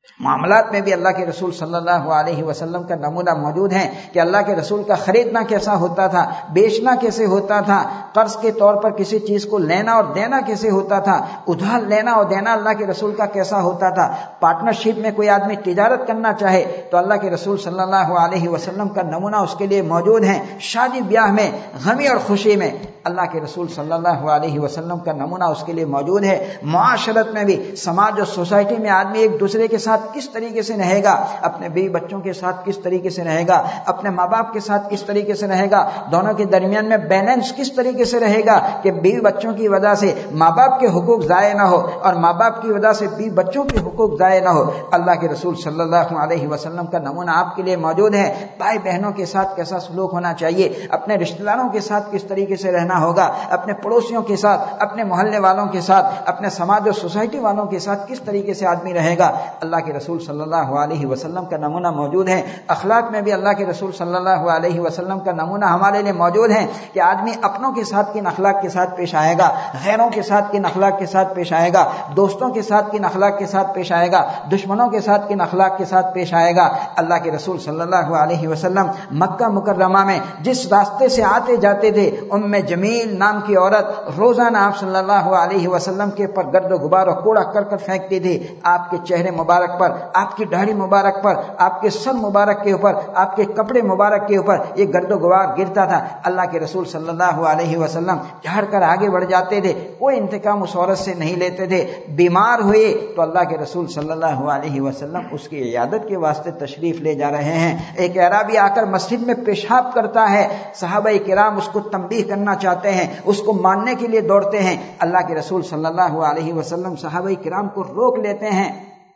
معاملات میں بھی اللہ کے رسول صلی اللہ علیہ وسلم کا نمونہ موجود ہے کہ اللہ کے رسول کا خریدنا کیسا ہوتا تھا، بیچنا کیسے ہوتا تھا، قرض کے طور پر کسی چیز کو لینا اور دینا کیسے ہوتا تھا، ادھار لینا اور دینا اللہ کے رسول کا کیسا ہوتا تھا، پارٹنرشپ میں کوئی آدمی تجارت کرنا چاہے تو اللہ کے رسول صلی اللہ علیہ وسلم کا نمونہ اس کے لیے موجود ہے، شادی بیاہ میں، غمی اور خوشی میں اللہ کے رسول صلی اللہ علیہ وسلم کا نمونہ اس کے لیے موجود ہے، معاشرت میں بھی، سماج اور سوسائٹی میں آدمی ایک دوسرے کے ساتھ کس طریقے سے رہے گا، اپنے بیوی بچوں کے ساتھ کس طریقے سے رہے گا، اپنے ماں باپ کے ساتھ کس طریقے سے رہے گا، دونوں کے درمیان میں بیلنس کس طریقے سے رہے گا کہ بیوی بچوں کی وجہ سے ماں باپ کے حقوق ضائع نہ ہو اور ماں باپ کی وجہ سے بیوی بچوں کے حقوق ضائع نہ ہو۔ اللہ کے رسول صلی اللہ علیہ وسلم کا نمونہ آپ کے لیے موجود ہے، بھائی بہنوں کے ساتھ کیسا سلوک ہونا چاہیے، اپنے رشتہ داروں کے ساتھ کس طریقے سے رہنا ہوگا، اپنے پڑوسیوں کے ساتھ، اپنے محلے والوں کے ساتھ، اپنے سماج اور سوسائٹی والوں کے ساتھ کس طریقے سے آدمی رہے گا، اللہ کے رسول صلی اللہ علیہ وسلم کا نمونہ موجود ہے۔ اخلاق میں بھی اللہ کے رسول صلی اللہ علیہ وسلم کا نمونہ ہمارے لیے موجود ہے کہ آدمی اپنوں کے ساتھ کن اخلاق کے ساتھ پیش آئے گا، غیروں کے ساتھ کن اخلاق کے ساتھ پیش آئے گا، دوستوں کے ساتھ کن اخلاق کے ساتھ پیش آئے گا، دشمنوں کے ساتھ کن اخلاق کے ساتھ پیش آئے گا۔ اللہ کے رسول صلی اللہ علیہ وسلم مکہ مکرمہ میں جس راستے سے آتے جاتے تھے، جمیل نام کی عورت روزانہ آپ صلی اللہ علیہ وسلم کے پر گرد و غبار اور کوڑا کر پھینکتی تھی، آپ کے چہرے مبارک پر، آپ کی داڑھی مبارک پر، آپ کے سر مبارک کے اوپر، آپ کے کپڑے مبارک کے اوپر یہ گرد و غبار گرتا تھا۔ اللہ کے رسول صلی اللہ علیہ وسلم جھاڑ کر آگے بڑھ جاتے تھے، کوئی انتقام اس عورت سے نہیں لیتے تھے۔ بیمار ہوئے تو اللہ کے رسول صلی اللہ علیہ وسلم اس کی عیادت کے واسطے تشریف لے جا رہے ہیں۔ ایک اعرابی آ کر مسجد میں پیشاب کرتا ہے، صحابہ کرام اس کو تنبیہ کرنا چاہتے ہیں، اس کو ماننے کے لیے دوڑتے ہیں، اللہ کے رسول صلی اللہ علیہ وسلم صحابہ کرام کو روک لیتے ہیں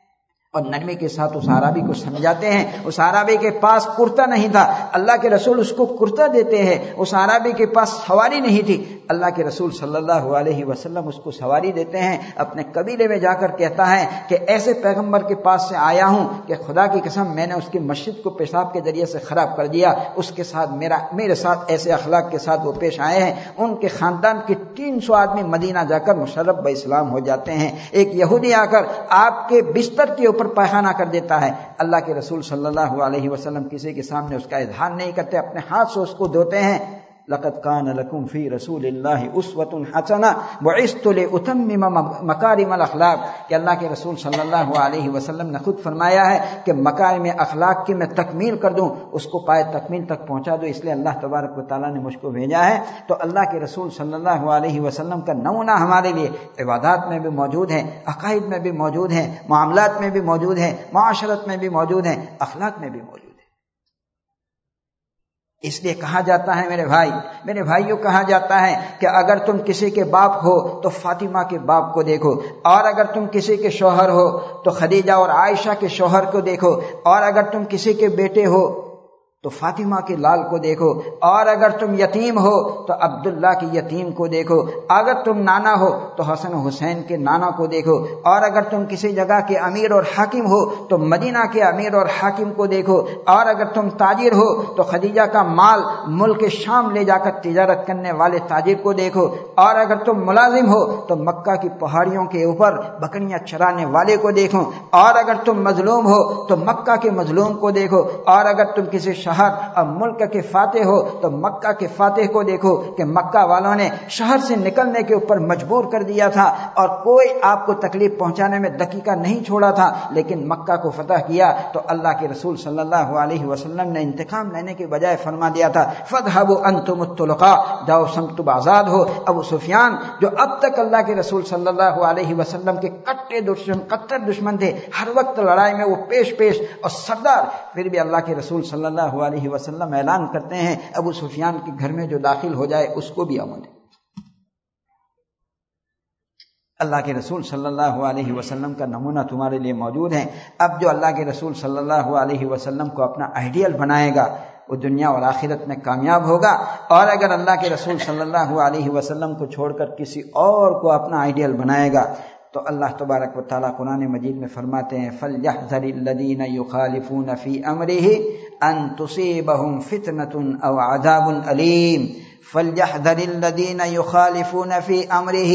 اور نرمی کے ساتھ اس عربی کو سمجھاتے ہیں۔ اس عربی کے پاس کرتا نہیں تھا، اللہ کے رسول اس کو کرتا دیتے ہیں۔ اس عربی کے پاس سواری نہیں تھی، اللہ کے رسول صلی اللہ علیہ وسلم اس کو سواری دیتے ہیں۔ اپنے قبیلے میں جا کر کہتا ہے کہ ایسے پیغمبر کے پاس سے آیا ہوں کہ خدا کی قسم میں نے اس کی مسجد کو پیشاب کے ذریعے سے خراب کر دیا، اس کے ساتھ میرے ساتھ ایسے اخلاق کے ساتھ وہ پیش آئے ہیں۔ ان کے خاندان کے 300 آدمی مدینہ جا کر مشرف باسلام ہو جاتے ہیں۔ ایک یہودی آ کر آپ کے بستر کے اوپر پائخانہ کر دیتا ہے، اللہ کے رسول صلی اللہ علیہ وسلم کسی کے سامنے اس کا اظہار نہیں کرتے، اپنے ہاتھ سے اس کو دھوتے ہیں۔ لقد كان لكم في رسول الله اسوة حسنة بعثت لأتمم مكارم الاخلاق کہ اللہ کے رسول صلی اللہ علیہ وسلم نے خود فرمایا ہے کہ مکارم اخلاق کی میں تکمیل کر دوں، اس کو پائے تکمیل تک پہنچا دوں، اس لیے اللہ تبارک و تعالیٰ نے مجھ کو بھیجا ہے۔ تو اللہ کے رسول صلی اللہ علیہ وسلم کا نمونہ ہمارے لیے عبادات میں بھی موجود ہے، عقائد میں بھی موجود ہے، معاملات میں بھی موجود ہے، معاشرت میں بھی موجود ہے، اخلاق میں بھی موجود ہے۔ اس لیے کہا جاتا ہے میرے بھائیوں کہا جاتا ہے کہ اگر تم کسی کے باپ ہو تو فاطمہ کے باپ کو دیکھو، اور اگر تم کسی کے شوہر ہو تو خدیجہ اور عائشہ کے شوہر کو دیکھو، اور اگر تم کسی کے بیٹے ہو تو فاطمہ کے لال کو دیکھو، اور اگر تم یتیم ہو تو عبداللہ کے یتیم کو دیکھو، اگر تم نانا ہو تو حسن حسین کے نانا کو دیکھو، اور اگر تم کسی جگہ کے امیر اور حاکم ہو تو مدینہ کے امیر اور حاکم کو دیکھو، اور اگر تم تاجر ہو تو خدیجہ کا مال ملک شام لے جا کر تجارت کرنے والے تاجر کو دیکھو، اور اگر تم ملازم ہو تو مکہ کی پہاڑیوں کے اوپر بکریاں چرانے والے کو دیکھو، اور اگر تم مظلوم ہو تو مکہ کے مظلوم کو دیکھو، اور اگر تم کسی شہر اور ملک کے فاتح ہو تو مکہ کے فاتح کو دیکھو کہ مکہ والوں نے شہر سے نکلنے کے اوپر مجبور کر دیا تھا اور کوئی آپ کو تکلیف پہنچانے میں دقیقہ نہیں چھوڑا تھا، لیکن مکہ کو فتح کیا تو اللہ کے رسول صلی اللہ علیہ وسلم نے انتقام لینے کے بجائے فرما دیا تھا فَاذْهَبُوا أَنْتُمُ الطُّلَقَاءُ، جاؤ تم آزاد ہو۔ ابو سفیان جو اب تک اللہ کے رسول صلی اللہ علیہ وسلم کے کٹر دشمن تھے، ہر وقت لڑائی میں وہ پیش اور سردار، پھر بھی اللہ کے رسول صلی اللہ علیہ وسلم اعلان کرتے ہیں ابو سفیان کے گھر میں جو داخل ہو جائے اس کو بھی امن ہے۔ اللہ کے رسول صلی اللہ علیہ وسلم کا نمونہ تمہارے لیے موجود ہے۔ اب جو اللہ کے رسول صلی اللہ علیہ وسلم کو اپنا آئیڈیل بنائے گا وہ دنیا اور آخرت میں کامیاب ہوگا، اور اگر اللہ کے رسول صلی اللہ علیہ وسلم کو چھوڑ کر کسی اور کو اپنا آئیڈیل بنائے گا تو اللہ تبارک و تعالیٰ قرآن مجید میں فرماتے ہیں فَلْيَحْذَرِ الَّذِينَ يُخَالِفُونَ فِي أَمْرِهِ أَن تُصِيبَهُمْ فِتْنَةٌ أَوْ عَذَابٌ أَلِيمٌ فَلْيَحْذَرِ الَّذِينَ يُخَالِفُونَ فِي أَمْرِهِ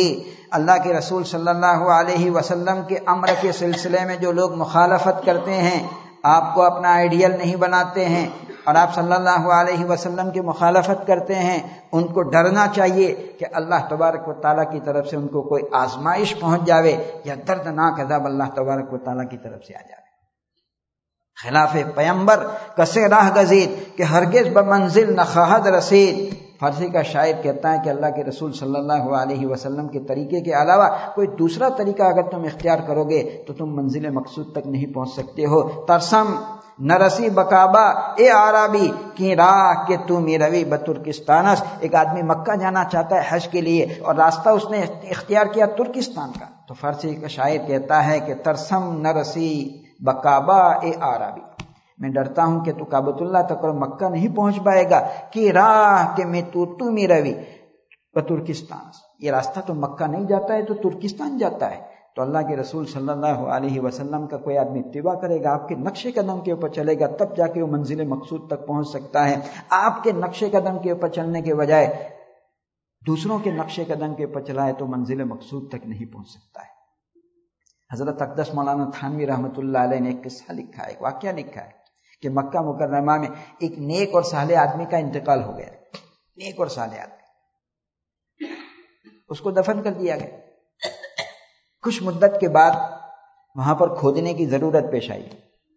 اللہ کے رسول صلی اللہ علیہ وسلم کے امر کے سلسلے میں جو لوگ مخالفت کرتے ہیں، آپ کو اپنا آئیڈیل نہیں بناتے ہیں اور آپ صلی اللہ علیہ وسلم کی مخالفت کرتے ہیں، ان کو ڈرنا چاہیے کہ اللہ تبارک و تعالیٰ کی طرف سے ان کو کوئی آزمائش پہنچ جاوے یا دردناک عذاب اللہ تبارک و تعالیٰ کی طرف سے آ جائے۔ خلاف پیمبر کسے راہ گزید کہ ہرگز بمنزل نہ خواہد رسید۔ فارسی کا شاعر کہتا ہے کہ اللہ کے رسول صلی اللہ علیہ وسلم کے طریقے کے علاوہ کوئی دوسرا طریقہ اگر تم اختیار کرو گے تو تم منزل مقصود تک نہیں پہنچ سکتے ہو۔ ترسم نرسی بکابا اے عربی کی راہ کہ تو می روی بترکستانس۔ ایک آدمی مکہ جانا چاہتا ہے حج کے لیے اور راستہ اس نے اختیار کیا ترکستان کا، تو فارسی کا شاعر کہتا ہے کہ ترسم نرسی بکابا اے عربی، میں ڈرتا ہوں کہ تو کعبۃ اللہ تک اور مکہ نہیں پہنچ پائے گا، کہ راہ کہ میں تو می روی بترکستان، یہ راستہ تو مکہ نہیں جاتا ہے تو ترکستان جاتا ہے۔ تو اللہ کے رسول صلی اللہ علیہ وسلم کا کوئی آدمی اتباع کرے گا، آپ کے نقش قدم کے اوپر چلے گا، تب جا کے وہ منزل مقصود تک پہنچ سکتا ہے۔ آپ کے نقش قدم کے اوپر چلنے کے بجائے دوسروں کے نقش قدم کے اوپر چلائے تو منزل مقصود تک نہیں پہنچ سکتا ہے۔ حضرت اقدس مولانا تھانوی رحمۃ اللہ علیہ نے ایک قصہ لکھا ہے، ایک واقعہ لکھا ہے کہ مکہ مکرمہ میں ایک نیک اور صالح آدمی کا انتقال ہو گیا، نیک اور صالح آدمی، اس کو دفن کر دیا گیا۔ کچھ مدت کے بعد وہاں پر کھودنے کی ضرورت پیش آئی،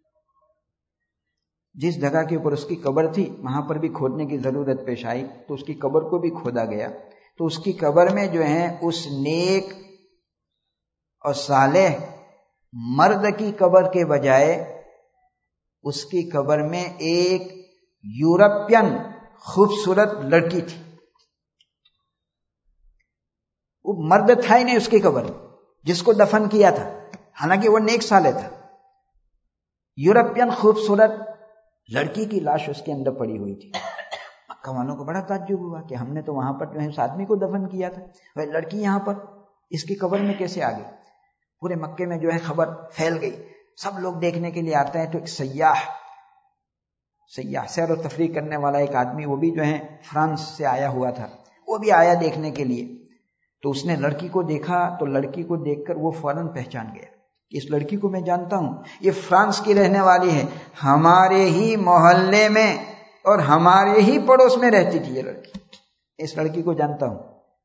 جس جگہ کے اوپر اس کی قبر تھی وہاں پر بھی کھودنے کی ضرورت پیش آئی، تو اس کی قبر کو بھی کھودا گیا۔ تو اس کی قبر میں جو ہے اس نیک اور صالح مرد کی قبر کے بجائے اس کی قبر میں ایک یورپین خوبصورت لڑکی تھی۔ وہ مرد تھا ہی نہیں اس کی قبر میں جس کو دفن کیا تھا، حالانکہ وہ نیک صالح تھا۔ یورپین خوبصورت لڑکی کی لاش اس کے اندر پڑی ہوئی تھی۔ مکہ والوں کو بڑا تعجب ہوا کہ ہم نے تو وہاں پر جو ہے اس آدمی کو دفن کیا تھا، وہ لڑکی یہاں پر اس کی قبر میں کیسے آ گئی؟ پورے مکے میں جو ہے خبر پھیل گئی، سب لوگ دیکھنے کے لیے آتے ہیں۔ تو ایک سیاح سیر و تفریح کرنے والا ایک آدمی، وہ بھی جو ہے فرانس سے آیا ہوا تھا، وہ بھی آیا دیکھنے کے لیے۔ تو اس نے لڑکی کو دیکھا تو لڑکی کو دیکھ کر وہ فوراً پہچان گیا کہ اس لڑکی کو میں جانتا ہوں، یہ فرانس کی رہنے والی ہے، ہمارے ہی محلے میں اور ہمارے ہی پڑوس میں رہتی تھی یہ لڑکی، اس لڑکی کو جانتا ہوں۔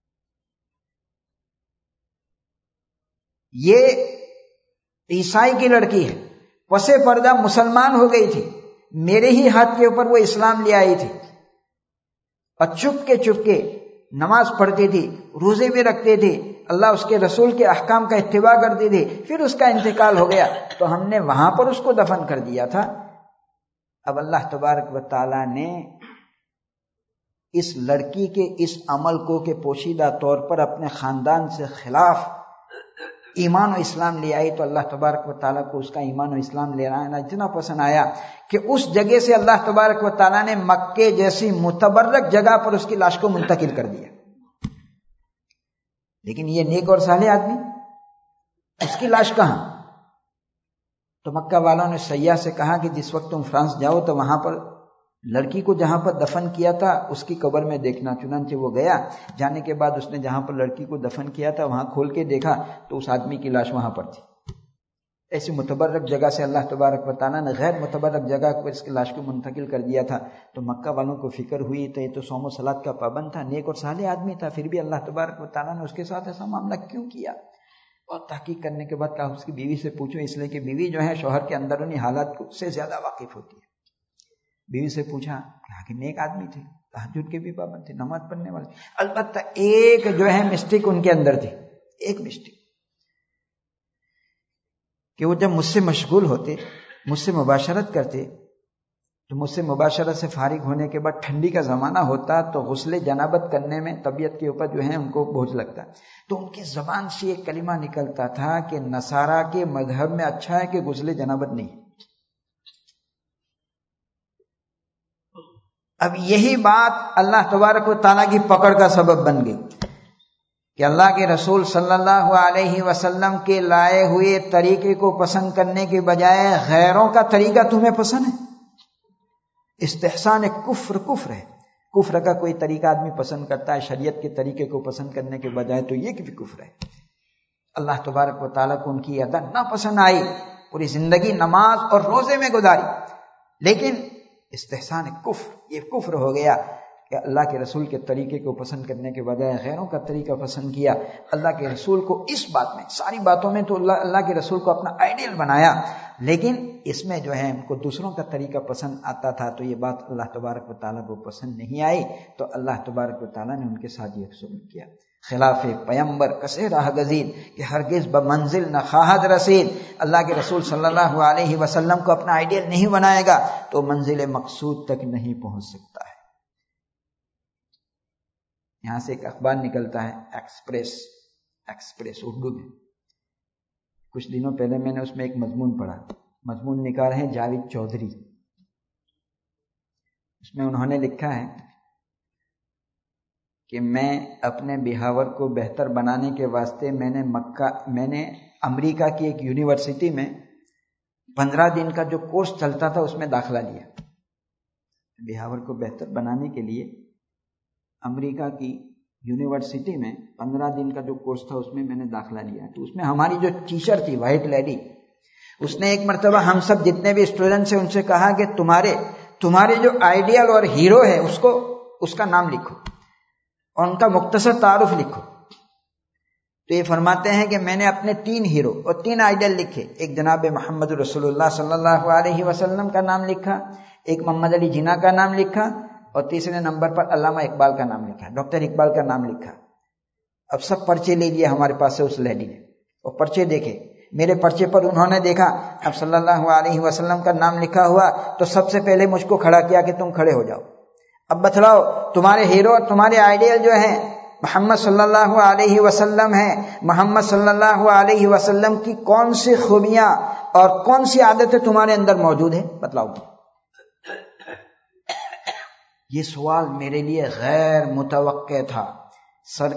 یہ عیسائی کی لڑکی ہے، پسے پردہ مسلمان ہو گئی تھی، میرے ہی ہاتھ کے اوپر وہ اسلام لے آئی تھی، اور چپ کے نماز پڑھتی تھی، روزے بھی رکھتے تھے، اللہ اس کے رسول کے احکام کا اتباع کرتی تھی۔ پھر اس کا انتقال ہو گیا تو ہم نے وہاں پر اس کو دفن کر دیا تھا۔ اب اللہ تبارک و تعالی نے اس لڑکی کے اس عمل کو کہ پوشیدہ طور پر اپنے خاندان سے خلاف ایمان و اسلام لے آئی، تو اللہ تبارک و تعالیٰ کو اس کا ایمان و اسلام لے آنا اتنا پسند آیا کہ اس جگہ سے اللہ تبارک و تعالیٰ نے مکے جیسی متبرک جگہ پر اس کی لاش کو منتقل کر دیا۔ لیکن یہ نیک اور صالح آدمی، اس کی لاش کہاں؟ تو مکہ والوں نے سیاح سے کہا کہ جس وقت تم فرانس جاؤ تو وہاں پر لڑکی کو جہاں پر دفن کیا تھا اس کی قبر میں دیکھنا۔ چنانچہ وہ گیا، جانے کے بعد اس نے جہاں پر لڑکی کو دفن کیا تھا وہاں کھول کے دیکھا تو اس آدمی کی لاش وہاں پر تھی۔ ایسی متبرک جگہ سے اللہ تبارک و تعالیٰ نے غیر متبرک جگہ پر اس کی لاش کو منتقل کر دیا تھا۔ تو مکہ والوں کو فکر ہوئی، تو یہ تو صوم و صلاۃ کا پابند تھا، نیک اور صالح آدمی تھا، پھر بھی اللہ تبارک و تعالیٰ نے اس کے ساتھ ایسا معاملہ کیوں کیا؟ اور تحقیق کرنے کے بعد کہا اس کی بیوی سے پوچھو، اس لیے کہ بیوی جو ہے شوہر کے اندرونی حالات سے زیادہ واقف ہوتی ہے۔ بیوی سے پوچھا، کہا کہ نیک آدمی تھے، تہجد کے بھی پابند تھے، نماز پڑھنے والے، البتہ ایک جو ہے مسٹیک ان کے اندر تھی، ایک مسٹیک کہ وہ جب مجھ سے مشغول ہوتے، مجھ سے مباشرت کرتے، تو مجھ سے مباشرت سے فارغ ہونے کے بعد ٹھنڈی کا زمانہ ہوتا تو غسل جنابت کرنے میں طبیعت کے اوپر جو ہے ان کو بوجھ لگتا، تو ان کی زبان سے ایک کلمہ نکلتا تھا کہ نصارہ کے مذہب میں اچھا ہے کہ غسل جنابت نہیں۔ اب یہی بات اللہ تبارک و تعالیٰ کی پکڑ کا سبب بن گئی کہ اللہ کے رسول صلی اللہ علیہ وسلم کے لائے ہوئے طریقے کو پسند کرنے کے بجائے غیروں کا طریقہ تمہیں پسند ہے۔ استحسان کفر ہے، کفر کا کوئی طریقہ آدمی پسند کرتا ہے شریعت کے طریقے کو پسند کرنے کے بجائے، تو یہ بھی کفر ہے۔ اللہ تبارک و تعالیٰ کو ان کی ادا نہ پسند آئی، پوری زندگی نماز اور روزے میں گزاری، لیکن استحسان کفر، یہ کفر ہو گیا کہ اللہ کے رسول کے طریقے کو پسند کرنے کے بجائے غیروں کا طریقہ پسند کیا۔ اللہ کے رسول کو اس بات میں، ساری باتوں میں تو اللہ کے رسول کو اپنا آئیڈیل بنایا، لیکن اس میں جو ہے ان کو دوسروں کا طریقہ پسند آتا تھا، تو یہ بات اللہ تبارک و تعالیٰ کو پسند نہیں آئی، تو اللہ تبارک و تعالیٰ نے ان کے ساتھ یہ سلوک کیا۔ خلاف پیمبر کسے راہ گزین کہ ہرگز بمنزل نہ خواہد رسید۔ اللہ کے رسول صلی اللہ علیہ وسلم کو اپنا آئیڈیل نہیں بنائے گا تو منزل مقصود تک نہیں پہنچ سکتا ہے۔ یہاں سے ایک اخبار نکلتا ہے ایکسپریس اردو میں، کچھ دنوں پہلے میں نے اس میں ایک مضمون پڑھا، مضمون نکال ہیں جاوید چودھری، اس میں انہوں نے لکھا ہے کہ میں اپنے بہاور کو بہتر بنانے کے واسطے میں نے امریکہ کی ایک یونیورسٹی میں 15 دن کا جو کورس چلتا تھا اس میں داخلہ لیا۔ بہاور کو بہتر بنانے کے لیے امریکہ کی یونیورسٹی میں 15 دن کا جو کورس تھا اس میں میں نے داخلہ لیا، تو اس میں ہماری جو ٹیچر تھی وائٹ لیڈی، اس نے ایک مرتبہ ہم سب جتنے بھی اسٹوڈنٹس ہیں ان سے کہا کہ تمہارے جو آئیڈیل اور ہیرو ہے اس کا نام لکھو اور ان کا مختصر تعارف لکھو۔ تو یہ فرماتے ہیں کہ میں نے اپنے 3 ہیرو اور 3 آئیڈل لکھے، ایک جناب محمد رسول اللہ صلی اللہ علیہ وسلم کا نام لکھا، ایک محمد علی جناح کا نام لکھا، اور تیسرے نمبر پر علامہ اقبال کا نام لکھا، ڈاکٹر اقبال کا نام لکھا۔ اب سب پرچے لے لیے ہمارے پاس سے اس لیڈی نے، اور پرچے دیکھے، میرے پرچے پر انہوں نے دیکھا اب صلی اللہ علیہ وسلم کا نام لکھا ہوا، تو سب سے پہلے مجھ کو کھڑا کیا کہ تم کھڑے ہو جاؤ، اب بتلاؤ تمہارے ہیرو اور تمہارے آئیڈیل جو ہیں محمد صلی اللہ علیہ وسلم ہیں، محمد صلی اللہ علیہ وسلم کی کون سی خوبیاں اور کون سی عادتیں تمہارے اندر موجود ہیں، بتلاؤ۔ یہ سوال میرے لیے غیر متوقع تھا۔ سر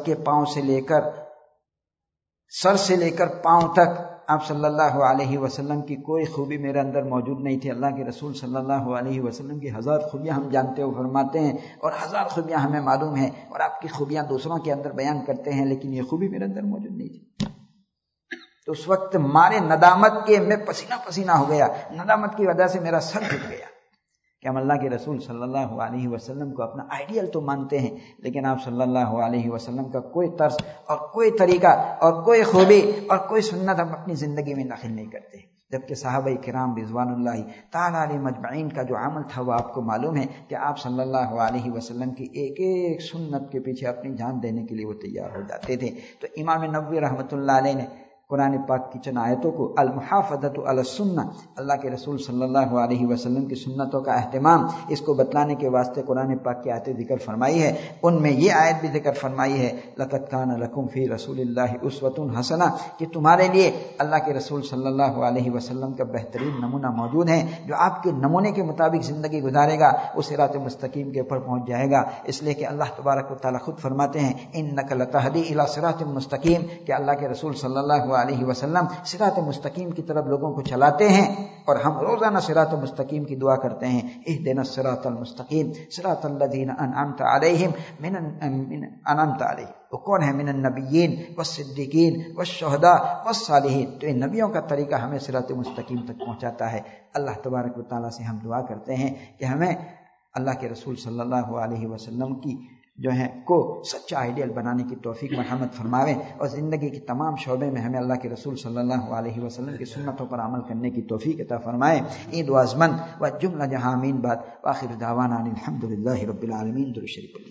سے لے کر پاؤں تک آپ صلی اللہ علیہ وسلم کی کوئی خوبی میرے اندر موجود نہیں تھی۔ اللہ کے رسول صلی اللہ علیہ وسلم کی 1000 خوبیاں ہم جانتے ہو فرماتے ہیں، اور 1000 خوبیاں ہمیں معلوم ہیں، اور آپ کی خوبیاں دوسروں کے اندر بیان کرتے ہیں، لیکن یہ خوبی میرے اندر موجود نہیں تھی۔ تو اس وقت مارے ندامت کے میں پسینہ پسینہ ہو گیا، ندامت کی وجہ سے میرا سر جھک گیا کہ ہم اللہ کے رسول صلی اللہ علیہ وسلم کو اپنا آئیڈیل تو مانتے ہیں، لیکن آپ صلی اللہ علیہ وسلم کا کوئی طرز اور کوئی طریقہ اور کوئی خوبی اور کوئی سنت ہم اپنی زندگی میں داخل نہیں کرتے، جبکہ صحابہ کرام رضوان اللہ تعالی علیہم اجمعین کا جو عمل تھا وہ آپ کو معلوم ہے کہ آپ صلی اللہ علیہ وسلم کی ایک ایک سنت کے پیچھے اپنی جان دینے کے لیے وہ تیار ہو جاتے تھے۔ تو امام نووی رحمۃ اللہ علیہ نے قرآن پاک کی چند آیتوں کو المحافظۃ علی السنہ، اللہ کے رسول صلی اللہ علیہ وسلم کی سنتوں کا اہتمام، اس کو بتلانے کے واسطے قرآن پاک کی آیتیں ذکر فرمائی ہے۔ ان میں یہ آیت بھی ذکر فرمائی ہے لقد کان لکم فی رسول اللہ اسوۃ حسنہ، کہ تمہارے لیے اللہ کے رسول صلی اللہ علیہ وسلم کا بہترین نمونہ موجود ہے، جو آپ کے نمونے کے مطابق زندگی گزارے گا وہ صراط مستقیم کے اوپر پہنچ جائے گا۔ اس لیے کہ اللہ تبارک و تعالیٰ خود فرماتے ہیں انک لتہدی الی صراط مستقیم، کہ اللہ کے رسول صلی اللہ علیہ وسلم صراط مستقیم کی طرف لوگوں کو چلاتے ہیں، اور ہم روزانہ صراط مستقیم کی دعا کرتے ہیں اہدنا الصراط المستقیم صراط الذین انعمت علیہم انعمت علیہم، وہ کون ہے؟ من النبیین والصدیقین والشہداء والصالحین۔ تو ان نبیوں کا طریقہ ہمیں صراط مستقیم تک پہنچاتا ہے۔ اللہ تبارک و تعالیٰ سے ہم دعا کرتے ہیں کہ ہمیں اللہ کے رسول صلی اللہ علیہ وسلم کی جو ہے کو سچا آئیڈیل بنانے کی توفیق مرحمت فرماوے، اور زندگی کی تمام شعبے میں ہمیں اللہ کے رسول صلی اللہ علیہ وسلم کی سنتوں پر عمل کرنے کی توفیق عطا فرمائے۔ عید وازمن و جملہ جہاں امین بعد، وآخر دعوانا الحمدللہ رب العالمین۔ درود شریف۔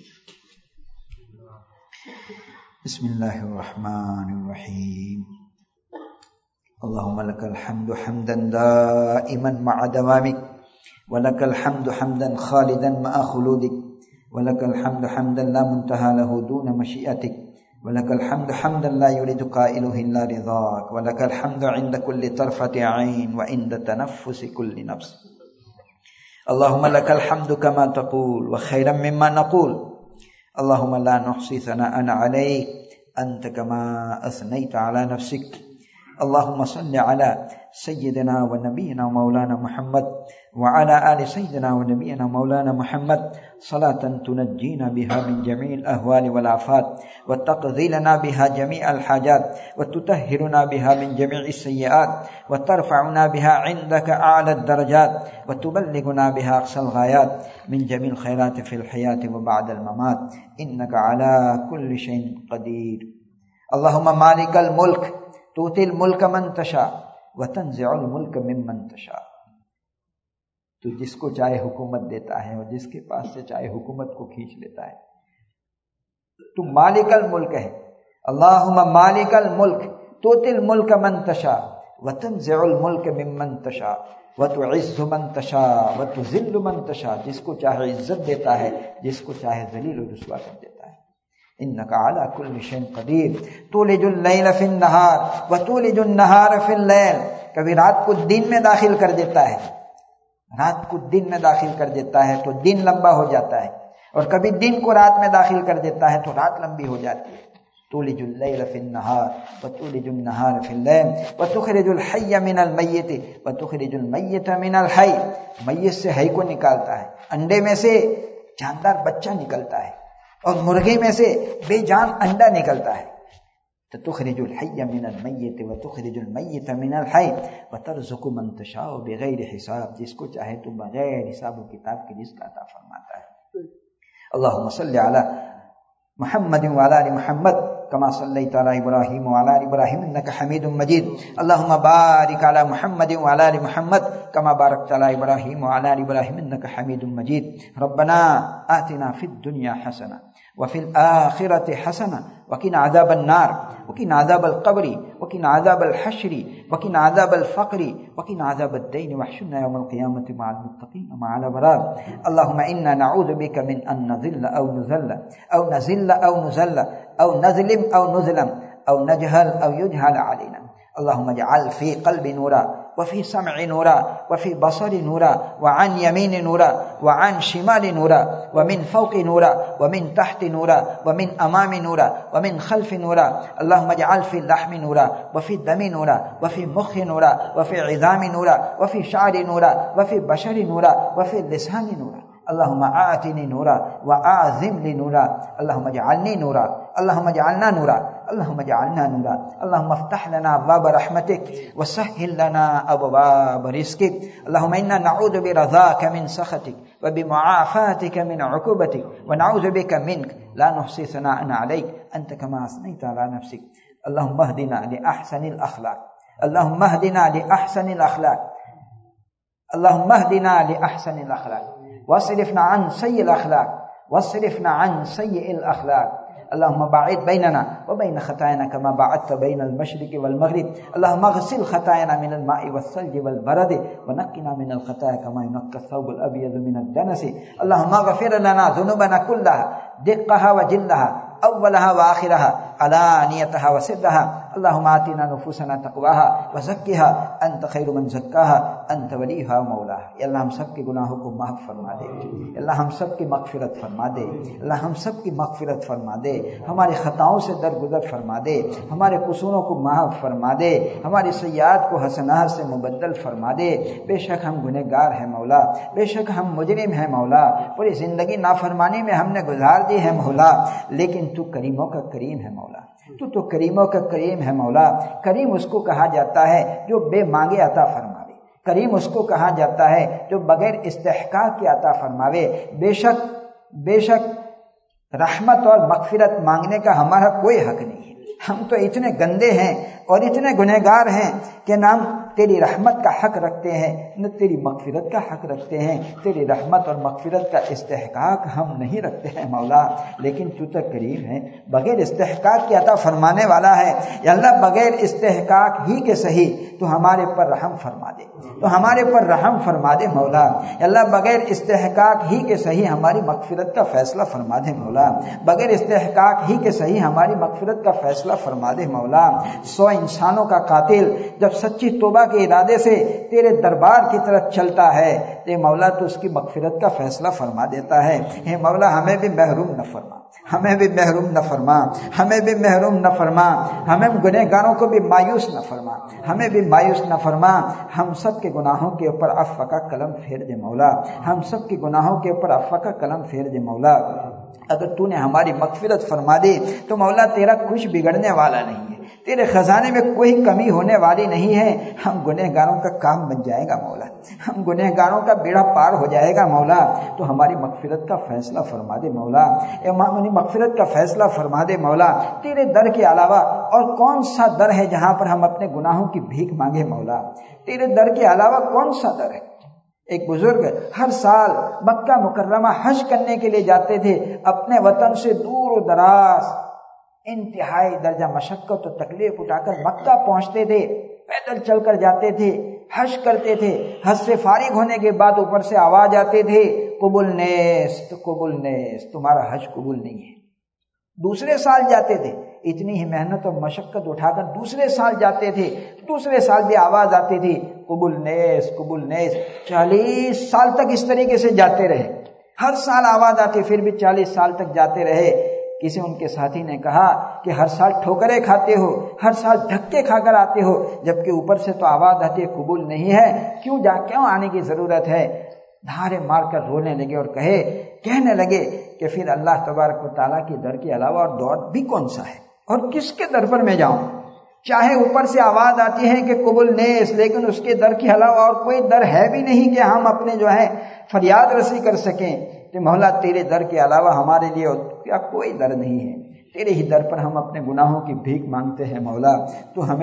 بسم اللہ الرحمن الرحیم۔ اللہم لک الحمد حمدا دائما مع دوامک، ولک الحمد حمدا خالدا مع خلودک، ولك الحمد حمدا لا منتهى له دون مشيئتك، ولك الحمد حمدا لا يريد قائله إلا رضاك، ولك الحمد عند كل طرفة عين وعند تنفس كل نفس. اللهم لك الحمد كما تقول وخيرا مما نقول، اللهم لا نحصي ثناء عليك أنت كما أثنيت على نفسك. اللهم صل على سيدنا ونبينا مولانا محمد وعلى آل سيدنا ونبينا مولانا محمد صلاة تنجينا بها من جميع الأهوال والآفات وتقضي لنا بها جميع الحاجات وتطهرنا بها من جميع السيئات وترفعنا بها عندك أعلى الدرجات وتبلغنا بها أقصى الغايات من جميع الخيرات في الحياة وبعد الممات إنك على كل شيء قدير. اللهم مالك الملك تؤتي الملك من تشاء وتنزع الملك ممن تشاء. تو جس کو چاہے حکومت دیتا ہے اور جس کے پاس سے چاہے حکومت کو کھینچ لیتا ہے. تو مالک الملک ہے. اللہم مالک الملک تؤتی الملک من تشاء وتنزع الملک ممن تشاء وتعز من تشاء وتذل من تشاء. جس کو چاہے عزت دیتا ہے، جس کو چاہے ذلیل و رسوا کر دیتا ہے. انک علی کل شیء قدیر. تولج اللیل فی النہار وتولج النہار فی اللیل. کبھی رات کو دن میں داخل کر دیتا ہے، رات کو دن میں داخل کر دیتا ہے تو دن لمبا ہو جاتا ہے، اور کبھی دن کو رات میں داخل کر دیتا ہے تو رات لمبی ہو جاتی ہے. تولج اللیل فی النہار وتولج النہار فی اللیل وتخرج الحی من المیت وتخرج المیت من الحی. میت سے حی کو نکالتا ہے، انڈے میں سے جاندار بچہ نکلتا ہے، اور مرغی میں سے بے جان انڈا نکلتا ہے. تخرج الحی من المیت وتخرج المیت من الحی وترزق من تشاء بغیر حساب. جس کو چاہے تو بغیر حساب و کتاب کے رزق عطا فرماتا ہے. اللہم صلی علی محمد وعلی آل محمد کما صلیت علی ابراہیم وعلی آل ابراہیم انک حمید مجید. اللہم بارک علی محمد وعلی آل محمد کما بارکت علی ابراہیم وعلی آل ابراہیم انک حمید مجید. ربنا آتنا فی الدنیا حسنہ وفي الآخرة حسنة وقنا عذاب النار وقنا عذاب القبر وقنا عذاب الحشر وقنا عذاب الفقر وقنا عذاب الدين واحشرنا يوم القيامة مع المتقين مع الأبرار. اللهم إنا نعوذ بك من أن نذل أو نذل أو نزل أو نزل أو نظلم أو نظلم أو نجهل أو يجهل علينا. اللهم اجعل في قلبي نورا وفي سمع نورا وفي بصر نورا وعن يمين نورا وعن شمال نورا ومن فوق نورا ومن تحت نورا ومن أمام نورا ومن خلف نورا. اللهم اجعل في اللحم نورا وفي الدم نورا وفي مخ نورا وفي عظام نورا وفي شعر نورا وفي بشر نورا وفي اللسان نورا. اللهم آتني نورا وأعظم لي نورا. اللهم اجعلني نورا اللهم اجعلنا نورا اللهم اجعلنا نورا. اللهم افتح لنا أبواب رحمتك وسهل لنا أبواب رزقك. اللهم إنا نعوذ برضاك من سخطك وبمعافاتك من عقوبتك ونعوذ بك منك لا نحصي ثناء عليك أنت كما أثنيت على نفسك. اللهم اهدنا لأحسن الأخلاق اللهم اهدنا لأحسن الأخلاق اللهم اهدنا لأحسن الأخلاق واصرفنا عن سيء الأخلاق واصرفنا عن سيء الأخلاق. اللهم باعد بيننا وبين خطايانا كما باعدت بين المشرق والمغرب. اللهم اغسل خطايانا من الماء والثلج والبرد ونقنا من الخطايا كما ينقى الثوب الأبيض من الدنس. اللهم اغفر لنا ذنوبنا كلها دقها وجلها أولها وآخرها علانيتها وسرها. اللهم آتنا نفوسنا تقواها وزكها أنت خير من زكاها أنت وليها ومولاها. یا اللہ ہم سب کے گناہوں کو معاف فرما دے. اللہ ہم سب کی مغفرت فرما دے. اللہ ہم سب کی مغفرت فرما دے. ہماری خطاؤں سے درگزر فرما دے. ہمارے قصوروں کو معاف فرما دے. ہماری سیئات کو حسنات سے مبدل فرما دے. بے شک ہم گنہگار ہیں مولا، بے شک ہم مجرم ہیں مولا. پوری زندگی نافرمانی میں ہم نے گزار دی ہے مولا، لیکن تو کریموں کا کریم ہے مولا. تو کریموں کا کریم ہے مولا. کریم اس کو کہا جاتا ہے جو بے مانگے عطا فرماوے. کریم اس کو کہا جاتا ہے جو بغیر استحقاق کے عطا فرماوے. بے شک رحمت اور مغفرت مانگنے کا ہمارا کوئی حق نہیں ہے. ہم تو اتنے گندے ہیں اور اتنے گنہگار ہیں کہ نہ ہم تیری رحمت کا حق رکھتے ہیں نہ تیری مغفرت کا حق رکھتے ہیں. تیری رحمت اور مغفرت کا استحقاق ہم نہیں رکھتے ہیں مولا، لیکن تو تو کریم ہے، بغیر استحقاق کے عطا فرمانے والا ہے. یا اللہ بغیر استحقاق ہی کے صحیح تو ہمارے پر رحم فرما دے، تو ہمارے پر رحم فرما دے مولا. یا اللہ بغیر استحقاق ہی کے صحیح ہماری مغفرت کا فیصلہ فرما دے مولا. بغیر استحقاق ہی کے صحیح ہماری مغفرت کا فیصلہ فرما دے مولا. 100 انسانوں کا قاتل جب سچی توبہ کے ارادے سے تیرے دربار کی طرف چلتا ہے اے مولا تو اس کی مغفرت کا فیصلہ فرما دیتا ہے. اے مولا ہمیں بھی محروم نہ فرما، ہمیں بھی محروم نہ فرما، ہمیں بھی محروم نہ فرما، ہمیں گنہگاروں کو بھی مایوس نہ فرما، ہمیں بھی مایوس نہ فرما۔ ہم سب کے گناہوں کے اوپر عفو کا قلم پھیر دے مولا، ہم سب کے گناہوں کے اوپر عفو کا قلم پھیر دے مولا۔ اگر تو نے ہماری مغفرت فرما دی تو مولا تیرا کچھ بگڑنے والا نہیں ہے، تیرے خزانے میں کوئی کمی ہونے والی نہیں ہے۔ ہم گنہگاروں کا کام بن جائے گا مولا، ہم گنہگاروں کا بیڑا پار ہو جائے گا مولا۔ تو ہماری مغفرت کا فیصلہ فرما دے مولا، ہماری مغفرت کا فیصلہ فرما دے مولا۔ تیرے در کے علاوہ اور کون سا در ہے جہاں پر ہم اپنے گناہوں کی بھیک مانگے مولا؟ تیرے در کے علاوہ کون سا در ہے؟ ایک بزرگ ہر سال مکہ مکرمہ حج کرنے کے لیے جاتے تھے، اپنے وطن سے دور و دراز انتہائی درجہ مشقت و تکلیف اٹھا کر مکہ پہنچتے تھے، پیدل چل کر جاتے تھے، حج کرتے تھے۔ حج سے فارغ ہونے کے بعد اوپر سے آواز آتے تھے، قبول نیست قبول نیست، تمہارا حج قبول نہیں ہے۔ دوسرے سال جاتے تھے، اتنی ہی محنت اور مشقت اٹھا کر دوسرے سال جاتے تھے، دوسرے سال بھی آواز آتی تھی، قبول نیست قبول نیست۔ 40 سال تک اس طریقے سے جاتے رہے، ہر سال آواز آتی، پھر بھی 40 سال تک جاتے رہے۔ کسی ان کے ساتھی نے کہا کہ ہر سال ٹھوکریں کھاتے ہو، ہر سال دھکے کھا کر آتے ہو، جبکہ اوپر سے تو آواز آتی ہے قبول نہیں ہے، کیوں آنے کی ضرورت ہے؟ دھارے مار کر رونے لگے اور کہنے لگے کہ پھر اللہ تبارک و تعالیٰ کے در کے علاوہ اور دور بھی کون سا ہے، اور کس کے در پر میں جاؤں؟ چاہے اوپر سے آواز آتی ہے کہ قبول نیست، لیکن اس کے در کے علاوہ اور کوئی در ہے بھی نہیں کہ ہم اپنے جو ہے فریاد رسی کر سکیں کہ مولا تیرے در کے علاوہ ہمارے لیے کیا کوئی در نہیں ہے۔ تیرے ہی در پر ہم اپنے گناہوں کی بھیک مانگتے ہیں مولا، تو ہمیں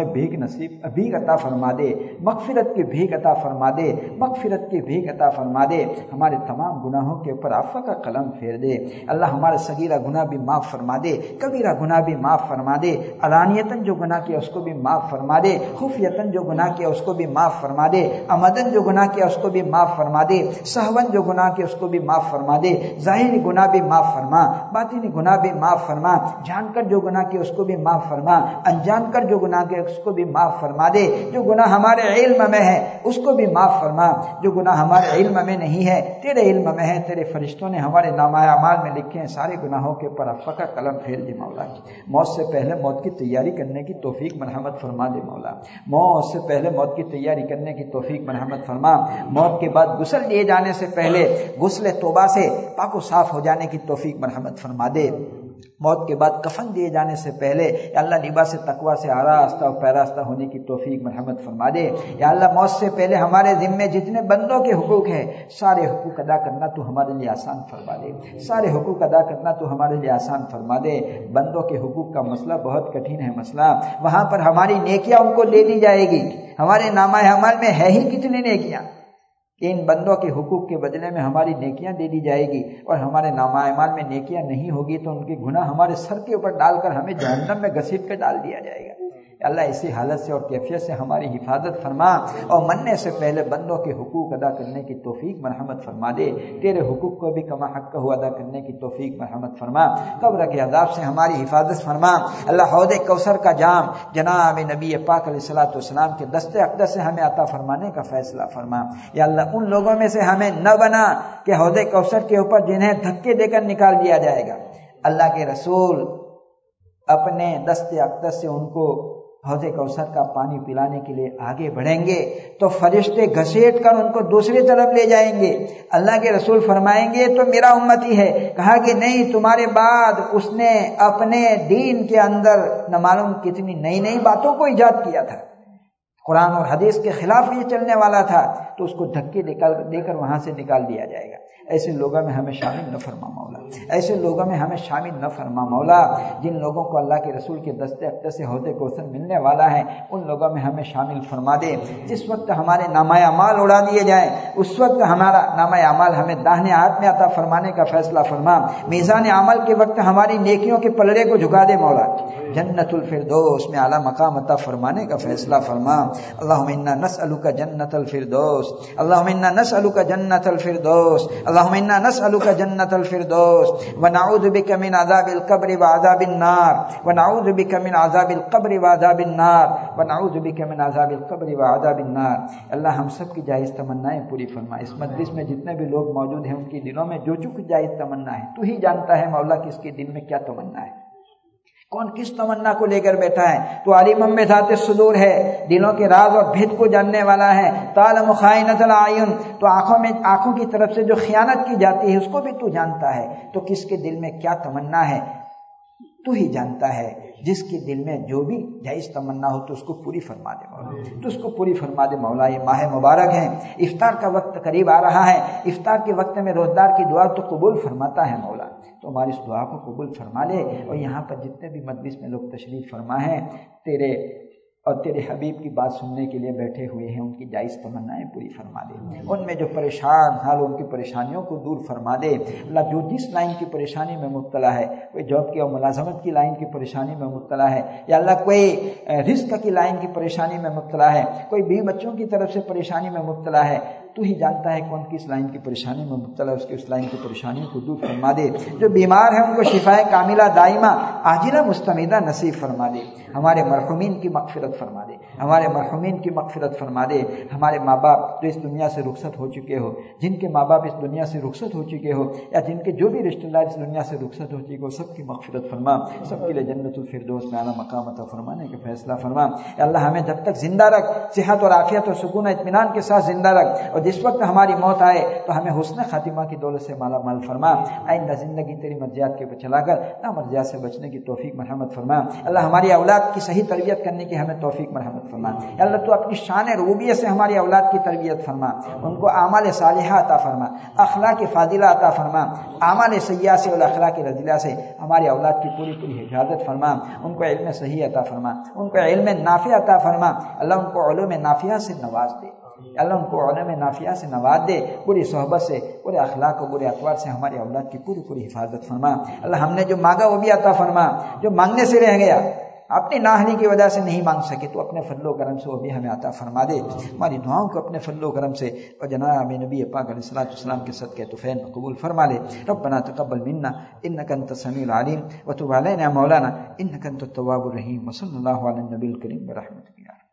بھیک عطا فرما دے، مغفرت کی بھیک عطا فرما دے، مغفرت کی بھیک عطا فرما دے۔ ہمارے تمام گناہوں کے اوپر عفو کا قلم پھیر دے اللہ، ہمارے صغیرہ گناہ بھی معاف فرما دے، کبیرہ گناہ بھی معاف فرما دے، علانیتاً جو گناہ کیا اس کو بھی معاف فرما دے، خفیتاً جو گناہ کیا اس کو بھی معاف فرما دے، عمداً جو گناہ کیا اس کو بھی معاف فرما دے، سہواً جو گناہ کیا اس کو بھی معاف فرما دے، ظاہری گناہ بھی معاف فرما، باطنی گناہ بھی معاف فرما، جان کر جو گناہ کیا اس کو بھی معاف فرما، انجان کر جو گناہ کیا اس کو بھی معاف فرما دے، جو گناہ ہمارے علم میں ہے اس کو بھی معاف فرما، جو گناہ ہمارے علم میں نہیں ہے تیرے علم میں ہے، تیرے فرشتوں نے ہمارے نامہ اعمال میں لکھے ہیں، سارے گناہوں کے اوپر عفو کا قلم پھیر دے مولا۔ موت سے پہلے موت کی تیاری کرنے کی توفیق مرحمت فرما دے مولا، موت سے پہلے موت کی تیاری کرنے کی توفیق مرحمت فرما، موت کے بعد غسل دیے جانے سے پہلے غسل توبہ سے پاک و صاف ہو جانے کی توفیق مرحمت فرما دے، موت کے بعد کفن دیے جانے سے پہلے یا اللہ لباس تقوی سے آراستہ اور پیراستہ ہونے کی توفیق مرحمت فرما دے۔ یا اللہ موت سے پہلے ہمارے ذمے جتنے بندوں کے حقوق ہیں سارے حقوق ادا کرنا تو ہمارے لیے آسان فرما دے، سارے حقوق ادا کرنا تو ہمارے لیے آسان فرما دے۔ بندوں کے حقوق کا مسئلہ بہت کٹھن ہے مسئلہ، وہاں پر ہماری نیکیاں ان کو لے دی جائے گی، ہمارے نامہ اعمال میں ہے ہی کتنی نیکیاں، ان بندوں کے حقوق کے بدلے میں ہماری نیکیاں دے دی جائے گی، اور ہمارے نامہ اعمال میں نیکیاں نہیں ہوگی تو ان کے گناہ ہمارے سر کے اوپر ڈال کر ہمیں جہنم میں گھسیٹ کر ڈال دیا جائے گا۔ اللہ اسی حالت سے اور کیفیت سے ہماری حفاظت فرما، اور مرنے سے پہلے بندوں کے حقوق ادا کرنے کی توفیق مرحمت فرما دے، تیرے حقوق کو بھی کما حق ہو ادا کرنے کی توفیق مرحمت فرما، قبر کے عذاب سے ہماری حفاظت فرما۔ اللہ حوض کوثر کا جام جناب نبی پاک علیہ الصلوۃ والسلام کے دست اقدس سے ہمیں عطا فرمانے کا فیصلہ فرما۔ یا اللہ ان لوگوں میں سے ہمیں نہ بنا کہ حوض کوثر کے اوپر جنہیں دھکے دے کر نکال دیا جائے گا، اللہ کے رسول اپنے دست اقدس سے ان کو حوض کوثر کا پانی پلانے کے لیے آگے بڑھیں گے تو فرشتے گھسیٹ کر ان کو دوسری طرف لے جائیں گے۔ اللہ کے رسول فرمائیں گے تو میرا امتی ہے، کہا کہ نہیں، تمہارے بعد اس نے اپنے دین کے اندر نہ معلوم کتنی نئی نئی باتوں کو ایجاد کیا تھا، قرآن اور حدیث کے خلاف یہ چلنے والا تھا، تو اس کو دھکے دے کر وہاں سے نکال دیا جائے گا۔ ایسے لوگوں میں ہمیں شامل نہ فرما مولا، ایسے لوگوں میں ہمیں شامل نہ فرما مولا، جن لوگوں کو اللہ کے رسول کے دست اقدس سے حوض کوثر ملنے والا ہے ان لوگوں میں ہمیں شامل فرما دے۔ جس وقت ہمارے نامہ اعمال اڑا دیے جائیں اس وقت ہمارا نامہ اعمال ہمیں داہنے ہاتھ میں عطا فرمانے کا فیصلہ فرما، میزان عمل کے وقت ہماری نیکیوں کے پلڑے کو جھکا دے مولا، جنت الفردوس میں اعلیٰ مقام عطا فرمانے کا فیصلہ فرما۔ اللہم انا نسألک جنت الفردوس الفردوس اللهم انا نسألك جنة الفردوس اللهم انا نسألك جنة الفردوس ونعوذ بك من عذاب القبر وعذاب النار ونعوذ بك من عذاب القبر وعذاب النار ونعوذ بك من عذاب القبر وعذاب النار. اللہ ہم سب کی جائز تمنائیں پوری فرما. اس مجلس میں جتنے بھی لوگ موجود ہیں ان کے دلوں میں جو کچھ جائز تمنا ہے تو ہی جانتا ہے مولا کہ اس کے دل میں کیا تمنا ہے, کون کس تمنا کو لے کر بیٹھا ہے. تو عالم بذات الصدور ہے, دلوں کے راز اور بھید کو جاننے والا ہے. تعلم خائنۃ العیون, تو آنکھوں کی طرف سے جو خیانت کی جاتی ہے اس کو بھی تو جانتا ہے. تو کس کے دل میں کیا تمنا ہے تو ہی جانتا ہے. جس کے دل میں جو بھی جائز تمنا ہو تو اس کو پوری فرما دے مولا, تو اس کو پوری فرما دے مولا. یہ ماہ مبارک ہے, افطار کا وقت قریب آ رہا ہے. افطار کے وقت میں روزدار کی دعا تو قبول فرماتا ہے مولا, تو ہماری اس دعا کو قبول فرما لے. اور یہاں پر جتنے بھی مجلس میں لوگ تشریف فرما ہیں تیرے اور تیرے حبیب کی بات سننے کے لیے بیٹھے ہوئے ہیں, ان کی جائز تمنائیں پوری فرما دے. ان میں جو پریشان حال ان کی پریشانیوں کو دور فرما دے. اللہ جو جس لائن کی پریشانی میں مبتلا ہے, کوئی جاب کی اور ملازمت کی لائن کی پریشانی میں مبتلا ہے, یا اللہ کوئی رزق کی لائن کی پریشانی میں مبتلا ہے, کوئی بیوی بچوں کی طرف سے پریشانی میں مبتلا ہے, تو ہی جانتا ہے کون کس لائن کی پریشانی میں مبتلا ہے, اس کی اس لائن کی پریشانیوں کو دور فرما دے. جو بیمار ہیں ان کو شفائے کاملہ دائمہ عاجلہ مستمدہ نصیب فرما دے. ہمارے مرحومین کی مغفرت فرما دے, ہمارے مرحومین کی مغفرت فرما دے. ہمارے ماں باپ جو اس دنیا سے رخصت ہو چکے ہو, جن کے ماں باپ اس دنیا سے رخصت ہو چکے ہو, یا جن کے جو بھی رشتہ دار اس دنیا سے رخصت ہو چکے ہو, سب کی مغفرت فرما. سب کے لیے جنت الفردوس میں اعلیٰ مقام عطا فرمانے کا فیصلہ فرما. اللہ ہمیں جب تک زندہ رکھ, صحت اور عافیت اور سکون اطمینان کے ساتھ زندہ رکھ, اور جس وقت ہماری موت آئے تو ہمیں حسن خاتمہ کی دولت سے مالا مال فرما. آئندہ زندگی تیری مرضیات کے اوپر چلا کر نامرضیات سے بچنے کی توفیق مرحمت فرما. اللہ ہماری اولاد کی صحیح تربیت کرنے کی ہمیں توفیق مرحمت فرما. اللہ تو اپنی شان ربوبیت سے ہماری اولاد کی تربیت فرما, ان کو اعمال صالحہ عطا فرما, اخلاق فاضلہ عطا فرما, اعمال سیئہ سے اور اخلاق رذیلہ سے ہماری اولاد کی پوری حفاظت فرما. ان کو علم صحیح عطا فرما, ان کو علم نافع عطا فرما. اللہ ان کو علوم نافعہ سے نواز دے, اللہ ان کو علم نافعہ سے نواز دے. پوری صحبت سے, پورے اخلاق و برے اطوار سے ہماری اولاد کی پوری حفاظت فرما. اللہ ہم نے جو مانگا وہ بھی عطا فرما, جو مانگنے سے رہ گیا اپنی نااہلی کی وجہ سے نہیں مانگ سکے تو اپنے فضل و کرم سے وہ بھی ہمیں عطا فرما دے. ہماری دعاؤں کو اپنے فضل و کرم سے اور جناب نبی پاک علیہ الصلوۃ والسلام کے صدقے طفیل قبول فرما لے. ربنا تقبل منا انك انت السميع العليم وتب علينا مولانا انك انت التواب الرحيم. وصلی اللہ علی النبی الکریم برحمتک.